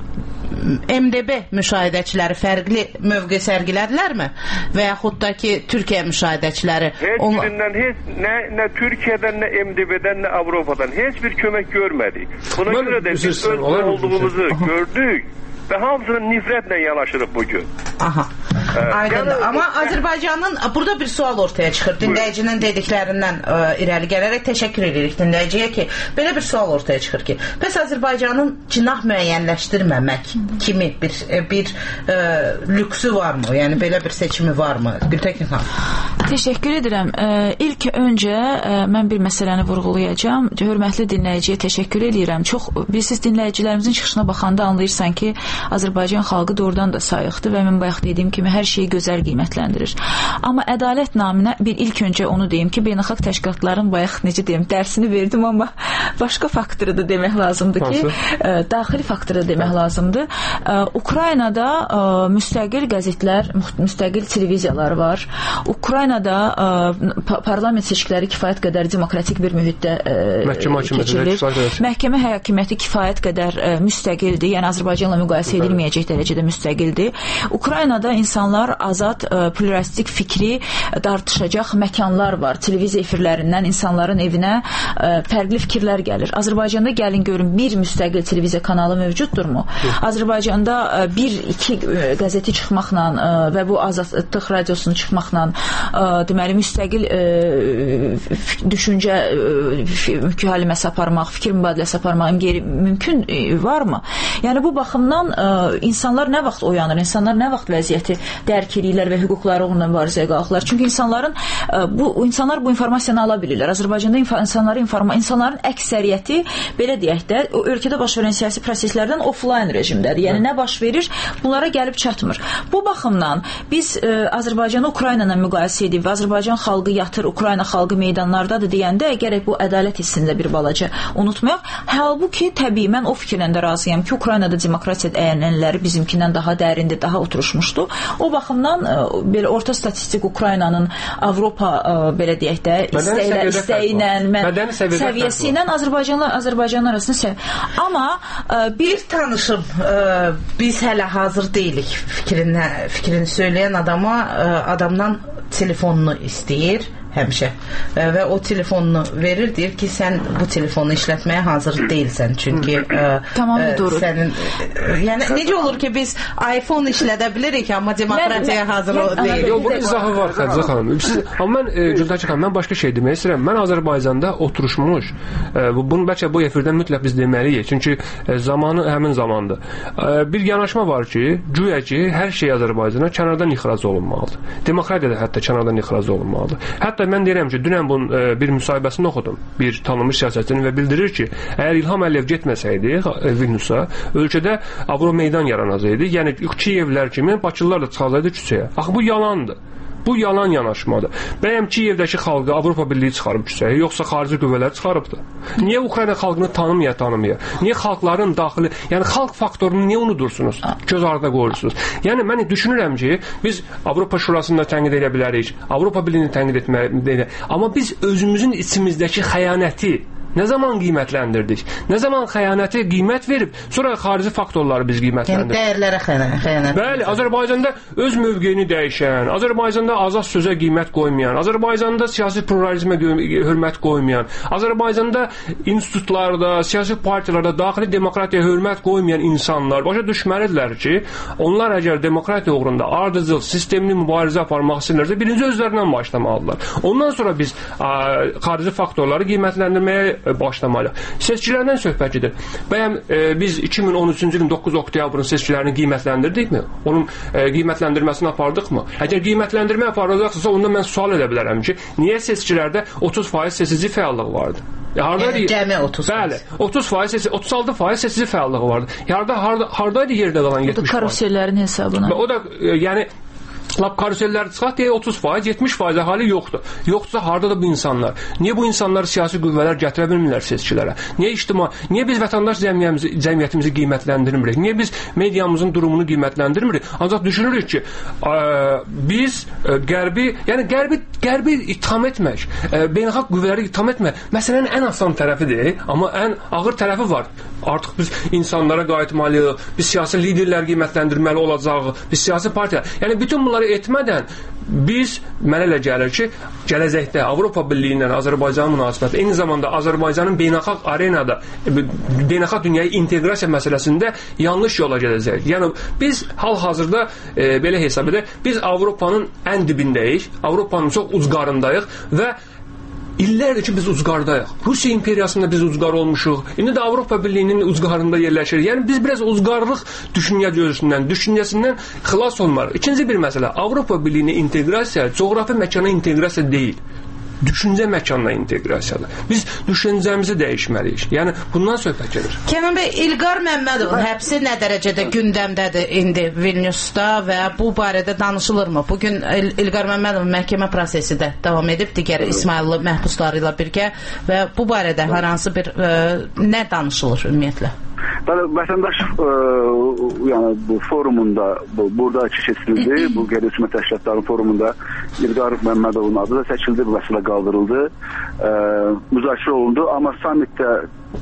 M D B müşahidəçiləri fərqli mövqe sərgilədilər-mi? Və yaxud da ki, Türkiyə müşahidəçiləri? Heç on... birindən, heç, nə, nə Türkiyədən, nə M D B-dən, nə Avropadan heç bir kömək görmədik. Buna mən görə də biz öz olduğumuzu gördük və hamısının nifrətlə yanaşırıq bugün. Aha. Aydındır. Yəni, amma Azərbaycanın burada bir sual ortaya çıxır. Dinləyicinin dediklərindən ə, irəli gələrək təşəkkür edirik dinləyiciyə ki, belə bir sual ortaya çıxır ki, bəs Azərbaycanın cinah müəyyənləşdirməmək kimi bir bir ə, lüksü varmı? Yəni belə bir seçimi varmı? Gültəkin xanım. Təşəkkür edirəm. Ə, ilk öncə ə, mən bir məsələni vurğulayacağam. Hörmətli dinləyiciyə təşəkkür edirəm. Çox bilirsiniz, dinləyicilərimizin çıxışına baxanda anlayırsan ki, Azərbaycan xalqı doğrudan da sayıqdır və mən bayaq dediyim kimi hər şeyi gözəl qiymətləndirir. Amma ədalət naminə bir ilk öncə onu deyim ki, beynəlxalq təşkilatların bayaq necə deyim, dərsini verdim, amma başqa faktoru da demək lazımdır ki, ə, daxili faktoru da demək lazımdır. Ə, Ukraynada ə, müstəqil qəzetlər, müstəqil televiziyalar var. Ukraynada ə, parlament seçkiləri kifayət qədər demokratik bir mühitdə ə, keçirilir. Məhkəmə hakimiyyəti kifayət qədər ə, müstəqildir. Yəni Azərbaycanla müqayisə edilməyəcək dərəcədə müstəqildir. Ukraynada insanlar azad, pluralistik fikri dartışacaq məkanlar var. Televiziya efirlərindən insanların evinə fərqli fikirlər gəlir. Azərbaycanda gəlin görün bir müstəqil televiziya kanalı mövcuddurmu? Azərbaycanda bir, iki qəzeti çıxmaqla və bu Azadlıq radiosunun çıxmaqla deməli müstəqil düşüncə mükahiməsi aparmaq, fikir mübadiləsi aparmaq mümkün varmı? Yəni bu baxımdan insanlar nə vaxt oyanır, insanlar nə vaxt vəziyyəti dərk edirlər və hüquqları uğruna mübarizəyə qalxırlar. Çünki insanların bu insanlar bu informasiyanı ala bilirlər. Azərbaycanda insanların informa insanların əksəriyyəti belə deyək də o ölkədə baş verən siyasi proseslərdən offline rejimdədir. Yəni nə baş verir, bunlara gəlib çatmır. Bu baxımdan biz ə, Azərbaycanı Ukrayna ilə müqayisə edib və Azərbaycan xalqı yatır, Ukrayna xalqı meydanlardadır deyəndə gərək bu ədalət hissində bir balaca unutmayaq. Halbuki təbii mən o fikirlə də razıyam ki, Ukraynada demokratiya əyənənləri bizimkindən daha dərindir, daha oturuşmuşdur. O o baxımdan belə orta statistik Ukraynanın Avropa belə deyək də istəklə, istəyinə, səviyyəsi ilə Azərbaycanla Azərbaycan arasında səv... Amma bir tanışım, biz hələ hazır deyilik fikrini, fikrini söyləyən adama adamdan telefonunu istəyir həmişə və o telefonunu verir, deyir ki, sən bu telefonu işlətməyə hazır deyilsən, çünki sənin, yəni necə olur ki, biz iPhone işlədə bilirik, amma demokratiyaya hazır deyil. Yox, bunun izahı var, Xədicə xanım. Amma mən, Gültəki xanım, mən başqa şey demək istəyirəm. Mən Azərbaycanda oturuşmuş, bunu bəlkə bu efirdən mütləq biz deməliyik, çünki zamanı həmin zamandır. Bir yanaşma var ki, güya ki, hər şey Azərbaycana kənardan ixrac olunmalıdır. Demokratiya da hətta kənardan ixrac olunmalıdır. Hətta mən deyirəm ki, dünən bunun e, bir müsahibəsini oxudum bir tanınmış siyasətçinin və bildirir ki, əgər İlham Əliyev getməsəydi Vilniusa, ölkədə Avro meydan yaranacaqdı. Yəni Kiyevlər kimi Bakılılar da çıxacaqdı küçəyə. Axı bu yalandır. Bu yalan yanaşmadır. Bəyəm Kiyevdəki xalqı Avropa Birliyi çıxarıb küçəyə, yoxsa xarici qüvvələr çıxarıbdı? Niyə Ukrayna xalqını tanımaya tanımaya? Niyə xalqların daxili, yəni xalq faktorunu niyə unudursunuz? Göz ardı qoyursunuz. Yəni mən düşünürəm ki, biz Avropa Şurasını da tənqid edə bilərik, Avropa Birliyini tənqid etməyə, amma biz özümüzün içimizdəki xəyanəti nə zaman qiymətləndirdik? Nə zaman xəyanəti qiymət verib, sonra xarici faktorları biz qiymətləndirdik? Yəni dəyərlərə xəyanət. Bəli, Azərbaycanda öz mövqeyini dəyişən, Azərbaycanda azad sözə qiymət qoymayan, Azərbaycanda siyasi pluralizmə hörmət qoymayan, Azərbaycanda institutlarda, siyasi partiyalarda daxili demokratiyaya hörmət qoymayan insanlar başa düşməlidirlər ki, onlar əgər demokratiya uğrunda ardıcıl, sistemli mübarizə aparmaq istəyirlərsə, birinci özlərindən başlamalıdırlar. Ondan sonra biz ə, xarici faktorları qiymətləndirməyə başlamalıyıq. Seçkilərdən söhbət gedir. Bəyəm e, biz iki min on üçüncü ilin doqquz oktyabrın seçkilərini qiymətləndirdikmi? Onun e, qiymətləndirməsini apardıqmı? Əgər qiymətləndirmə aparacaqsa, onda mən sual edə bilərəm ki, niyə seçkilərdə otuz faiz seçici fəallıq vardı? Yəni cəmi otuz faiz. Bəli, otuz faiz, otuz altı faiz seçici fəallığı vardı. Harda harda hardaydı yerdə qalan yetmiş faiz? Bu da karusellərin hesabına. O da e, yəni lap karusellər çıxaq deyə otuz faiz, yetmiş faiz əhali yoxdur. Yoxdursa hardadır bu insanlar? Niyə bu insanları siyasi qüvvələr gətirə bilmirlər seçkilərə? Niyə ictimai, niyə biz vətəndaş cəmiyyətimizi, cəmiyyətimizi qiymətləndirmirik? Niyə biz mediamızın durumunu qiymətləndirmirik? Ancaq düşünürük ki, ə, biz ə, qərbi, yəni qərbi, qərbi itham etmək, ə, beynəlxalq qüvvələri itham etmək məsələnin ən asan tərəfidir, amma ən ağır tərəfi var. Artıq biz insanlara qayıtmalıyıq, biz siyasi liderlər qiymətləndirməli olacağıq, biz siyasi partiya. Yəni bütün bunları etmədən biz, mənə elə gəlir ki, gələcəkdə Avropa Birliyi ilə Azərbaycanın münasibəti, eyni zamanda Azərbaycanın beynəlxalq arenada, beynəlxalq dünyaya inteqrasiya məsələsində yanlış yola gedəcək. Yəni biz hal-hazırda e, belə hesab edək, biz Avropanın ən dibindəyik, Avropanın çox ucqarındayıq və illərdir ki, biz ucqardayıq. Rusiya imperiyasında biz ucqar olmuşuq. İndi də Avropa Birliyinin ucqarında yerləşirik. Yəni biz biraz ucqarlıq düşüncə görüşündən, düşüncəsindən xilas olmarıq. İkinci bir məsələ, Avropa Birliyinin inteqrasiya coğrafi məkana inteqrasiya deyil. Düşüncə məkanına inteqrasiyadır. Biz düşüncəmizi dəyişməliyik. Yəni bundan söhbət gedir. Kənan bəy, İlqar Məmmədovun həbsi nə dərəcədə gündəmdədir indi Vilniusda və bu barədə danışılırmı? Bugün İl İlqar Məmmədovun məhkəmə prosesi də davam edib digər İsmayıllı məhbusları ilə birgə və bu barədə hər hansı bir ə, nə danışılır ümumiyyətlə? Bəli, vətəndaş ə, yəni bu forumunda bu, burada keçirildi. Bu qeyri hökumət təşkilatlarının forumunda İlqar Məmmədovun adı da seçildi, bu məsələ qaldırıldı. Ə, müzakirə olundu, amma sammitdə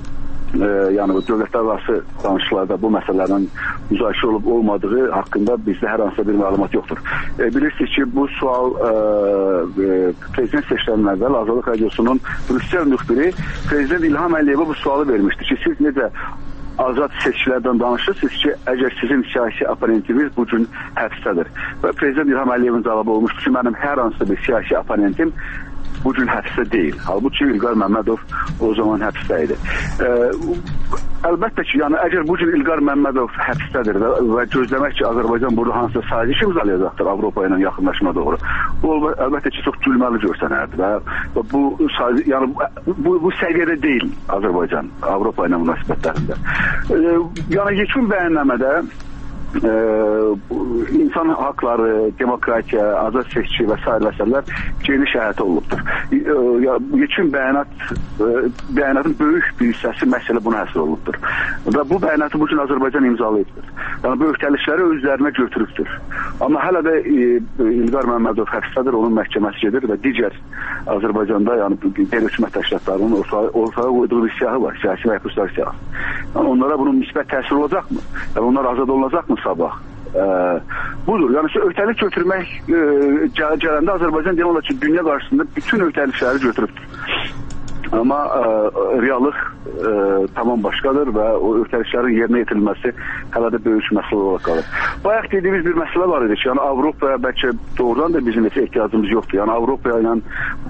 ə, yəni bu dövlətlərarası danışıqlarda bu məsələlərin müzakirə olub olmadığı haqqında bizdə hər hansı bir məlumat yoxdur. E, bilirsiniz ki, bu sual ə, ə, prezident seçkilərindən əvvəl Azadlıq Radiosunun Brüssel müxbiri prezident İlham Əliyevə bu sualı vermişdi ki, siz necə azad seçkilərdən danışırsınız ki, əgər sizin siyasi oponentiniz bu gün həbsdədir. Və prezident İlham Əliyevin cavabı olmuşdur ki, mənim hər hansı bir siyasi oponentim bu gün həbsdə deyil. Halbuki İlqar Məmmədov o zaman həbsdə idi. Ə, əlbəttə ki, yəni əgər bu gün İlqar Məmmədov həbsdədir və, və gözləmək ki, Azərbaycan burada hansısa saziş imzalayacaqdır Avropa ilə yaxınlaşma doğru. Bu əlbəttə ki, çox gülməli görsənərdi və, və bu yəni bu, bu səviyyədə deyil Azərbaycan Avropa ilə münasibətlərində. Ə, yəni yekun bəyannəmədə e, insan hakları, demokratiya, azad seçki və s. məsələlər geniş əhatə olunubdur. E, yekun bəyanat, e, bəyanatın böyük bir hissəsi məsələ buna həsr olunubdur. Və bu bəyanatı bu gün Azərbaycan imzalayıbdır. Yəni bu öhdəlikləri öz üzərinə götürübdür. Amma hələ də e, İlqar Məmmədov həbsdədir, onun məhkəməsi gedir və digər Azərbaycanda, yəni qeyri-hökumət təşkilatlarının ortaya, ortaya qoyduğu bir siyahı var, siyasi məhbuslar siyahı. Yəni onlara bunun müsbət təsir olacaqmı? Yəni onlar azad olunacaqmı sabah? Ee, budur. Yani işte öhdəlik götürmək e, gələndə Azərbaycan deyən olar ki, dünya qarşısında bütün öhdəlikləri götürübdür. Amma e, reallıq e, tamam başqadır və o öhdəliklərin yerinə yetirilməsi hələ də böyük məsələ olaraq qalır. Bayaq dediyimiz bir məsələ var idi ki, yəni Avropaya bəlkə doğrudan da bizim heç ehtiyacımız yoxdur. Yəni Avropaya ilə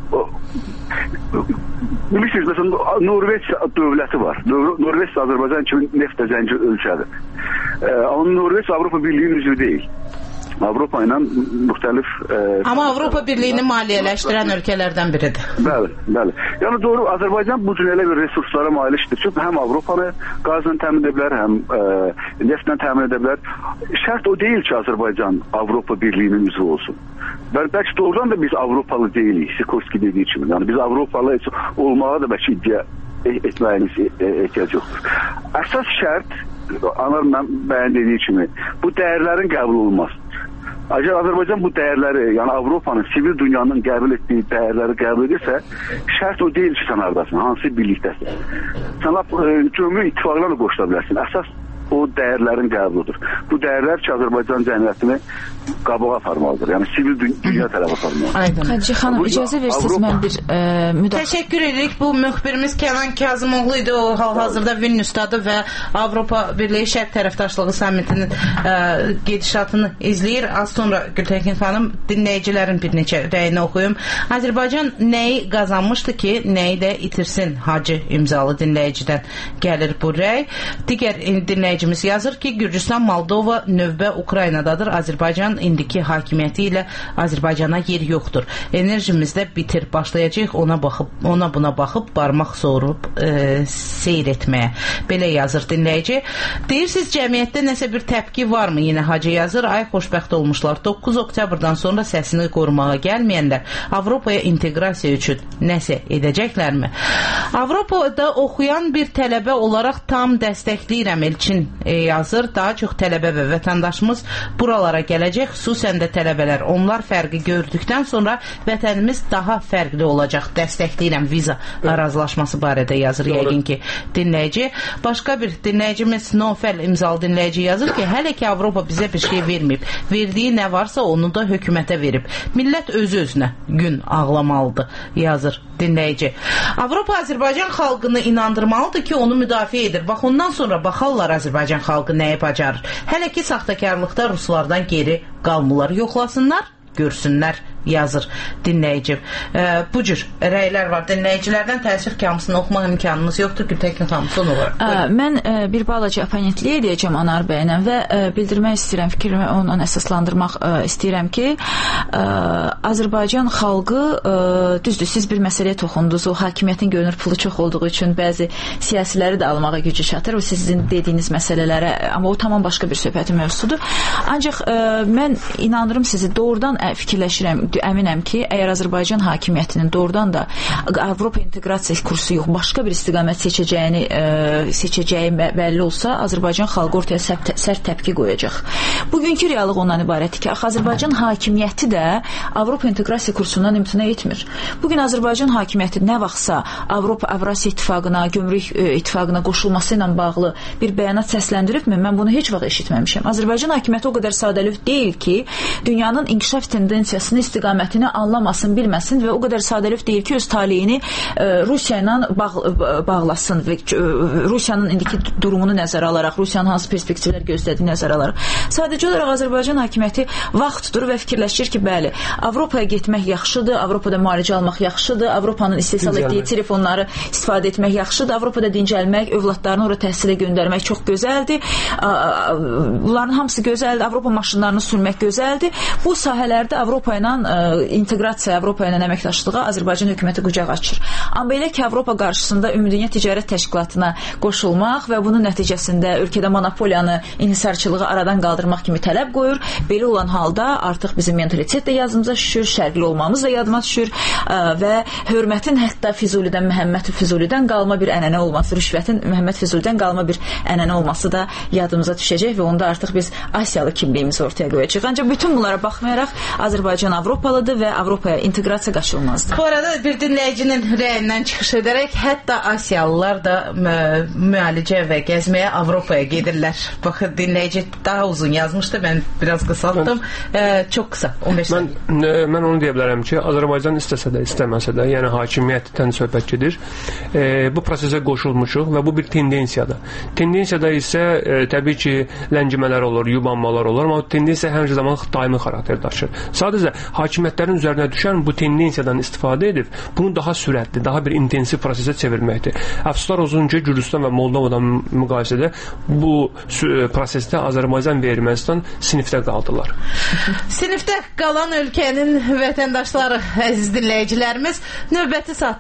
bilirsiniz, məsələn, Norveç dövləti var. Norveç Azərbaycan kimi neft zənci ölkədir. E, amma Norveç Avropa Birliyinin üzvü deyil. Avropa ilə müxtəlif... E, Amma Avropa Birliyini maliyyələşdirən ölkələrdən biridir. Bəli, bəli. Yəni doğru, Azərbaycan bu cür elə bir resurslara malikdir ki, həm Avropanı qazla təmin edə bilər, həm e, neftlə təmin edə bilər. Şərt o deyil ki, Azərbaycan Avropa Birliyinin üzvü olsun. Bəlkə doğrudan da biz Avropalı deyilik, Sikorski dediyi kimi. Yəni biz Avropalı olmağa da bəlkə iddia etməyimiz ehtiyac yoxdur. Əsas şərt, Anar bəyan dediyi kimi, bu dəyərlərin qəbul olunmasıdır. Əgər Azərbaycan bu dəyərləri, yəni Avropanın, sivil dünyanın qəbul etdiyi dəyərləri qəbul edirsə, şərt o deyil ki, sən haradasın, hansı birlikdəsin. Sən gömrük ittifaqlarla qoşula bilərsin. Əsas o dəyərlərin qəbuludur. Bu dəyərlər ki, Azərbaycan cəmiyyətini qabağa aparmalıdır. Yəni sivil dü dünya tərəf aparmalıdır. Hacı xanım, icazə verirsiniz, mən bir e, müdafiə... Təşəkkür edirik. Bu müxbirimiz Kənan Kazımoğlu idi. O hal-hazırda Vilniusdadır və Avropa Birliyi Şərq Tərəfdaşlığı Sammitinin e, gedişatını izləyir. Az sonra Gültəkin xanım, dinləyicilərin bir neçə rəyini oxuyum. Azərbaycan nəyi qazanmışdı ki, nəyi də itirsin? Hacı imzalı dinləyicidən gəlir bu rəy. Digər dinləyicimiz yazır ki, Gürcüstan, Moldova növbə Ukraynadadır. Azərbaycan indiki hakimiyyəti ilə Azərbaycana yer yoxdur. Enerjimiz də bitir. Başlayacaq ona baxıb, ona buna baxıb barmaq soğurub e, seyr etməyə. Belə yazır dinləyici. Deyirsiniz, cəmiyyətdə nəsə bir təpki varmı? Yenə Hacı yazır. Ay xoşbəxt olmuşlar. doqquz oktyabrdan sonra səsini qorumağa gəlməyənlər Avropaya inteqrasiya üçün nəsə edəcəklərmi? Avropada oxuyan bir tələbə olaraq tam dəstəkləyirəm Elçin e, yazır. Daha çox tələbə və vətəndaşımız buralara gələcək, xüsusən də tələbələr. Onlar fərqi gördükdən sonra vətənimiz daha fərqli olacaq. Dəstəkləyirəm viza razılaşması barədə yazır yəqin ki dinləyici. Başqa bir dinləyicimiz Nofel imzalı dinləyici yazır ki, hələ ki Avropa bizə bir şey verməyib. Verdiyi nə varsa onu da hökumətə verib. Millət özü-özünə gün ağlamalıdır, yazır dinləyici. Avropa Azərbaycan xalqını inandırmalıdır ki, onu müdafiə edir. Bax, ondan sonra baxarlar Azərbaycan xalqı nəyi bacarır. Hələ ki saxtakarlıqda ruslardan geri qalmırlar. Yoxlasınlar, görsünlər, yazır dinləyici. E, bu cür rəylər var. Dinləyicilərdən təəssüf ki, hamısını oxumaq imkanımız yoxdur. Gültəkin xanım, son olaraq. E, mən e, bir balaca oponentliyə edəcəm Anar bəylə və e, bildirmək istəyirəm, fikrimi ondan əsaslandırmaq e, istəyirəm ki, e, Azərbaycan xalqı e, düzdür, siz bir məsələyə toxundunuz. O hakimiyyətin görünür pulu çox olduğu üçün bəzi siyasiləri də almağa gücü çatır və sizin dediyiniz məsələlərə, amma o tamam başqa bir söhbətin mövzusudur. Ancaq e, mən inanırım sizi doğrudan fikirləşirəm, əminəm ki, əgər Azərbaycan hakimiyyətinin doğrudan da Avropa inteqrasiya kursu yox, başqa bir istiqamət seçəcəyini e, seçəcəyi bəlli olsa, Azərbaycan xalqı ortaya sərt, sərt təpki qoyacaq. Bugünkü reallıq ondan ibarətdir ki, Azərbaycan hakimiyyəti də Avropa inteqrasiya kursundan imtina etmir. Bugün Azərbaycan hakimiyyəti nə vaxtsa Avropa Avrasiya İttifaqına, Gömrük e, İttifaqına qoşulması ilə bağlı bir bəyanat səsləndiribmi? Mən bunu heç vaxt eşitməmişəm. Azərbaycan hakimiyyəti o qədər sadəlövh deyil ki, dünyanın inkişaf tendensiyasını, istiqamətini anlamasın, bilməsin və o qədər sadəlövh deyil ki, öz taleyini e, Rusiya ilə bağ, bağlasın və e, Rusiyanın indiki durumunu nəzərə alaraq, Rusiyanın hansı perspektivlər gözlədiyi nəzərə alaraq. Sadəcə olaraq Azərbaycan hakimiyyəti vaxt tutur və fikirləşir ki, bəli, Avropaya getmək yaxşıdır, Avropada müalicə almaq yaxşıdır, Avropanın istehsal etdiyi telefonları istifadə etmək yaxşıdır, Avropada dincəlmək, övladlarını ora təhsilə göndərmək çox gözəldir. Bunların hamısı gözəldir, Avropa maşınlarını sürmək gözəldir. Bu sahələrdə Avropa ilə ə, inteqrasiya, Avropa ilə əməkdaşlığa Azərbaycan hökuməti qucaq açır. Amma belə ki, Avropa qarşısında Ümumdünya Ticarət Təşkilatına qoşulmaq və bunun nəticəsində ölkədə monopoliyanı, inhisarçılığı aradan qaldırmaq kimi tələb qoyur. Belə olan halda artıq bizim mentalitet də yazımıza düşür, şərqli olmamız da yadıma düşür ə, və hörmətin hətta Füzulidən, Məhəmməd Füzulidən qalma bir ənənə olması, rüşvətin Məhəmməd Füzulidən qalma bir ənənə olması da yadımıza düşəcək və onda artıq biz Asiyalı kimliyimizi ortaya qoyacaq. Ancaq bütün bunlara baxmayaraq Azərbaycan Avropalıdır və Avropaya inteqrasiya qaçılmazdır. Bu arada bir dinləyicinin rəyindən çıxış edərək hətta Asiyalılar da müalicə və gəzməyə Avropaya gedirlər. Baxın, dinləyici daha uzun yazmışdı, mən biraz qısaltdım. Ee, çox qısa, on beş mən, mən onu deyə bilərəm ki, Azərbaycan istəsə də, istəməsə də, yəni hakimiyyətdən söhbət gedir. E, bu prosesə qoşulmuşuq və bu bir tendensiyadır. Tendensiyada isə e, təbii ki, ləngimələr olur, yubanmalar olur, amma tendensiya hər zaman daimi xarakter daşır. Sadəcə hakimiyyətlərin üzərinə düşən bu tendensiyadan istifadə edib, bunu daha sürətli, daha bir intensiv prosesə çevirməkdir. Əfsuslar olsun ki, Gürcüstan və Moldovadan müqayisədə bu prosesdə Azərbaycan və Ermənistan sinifdə qaldılar. Sinifdə qalan ölkənin vətəndaşları, əziz dinləyicilərimiz, növbəti saat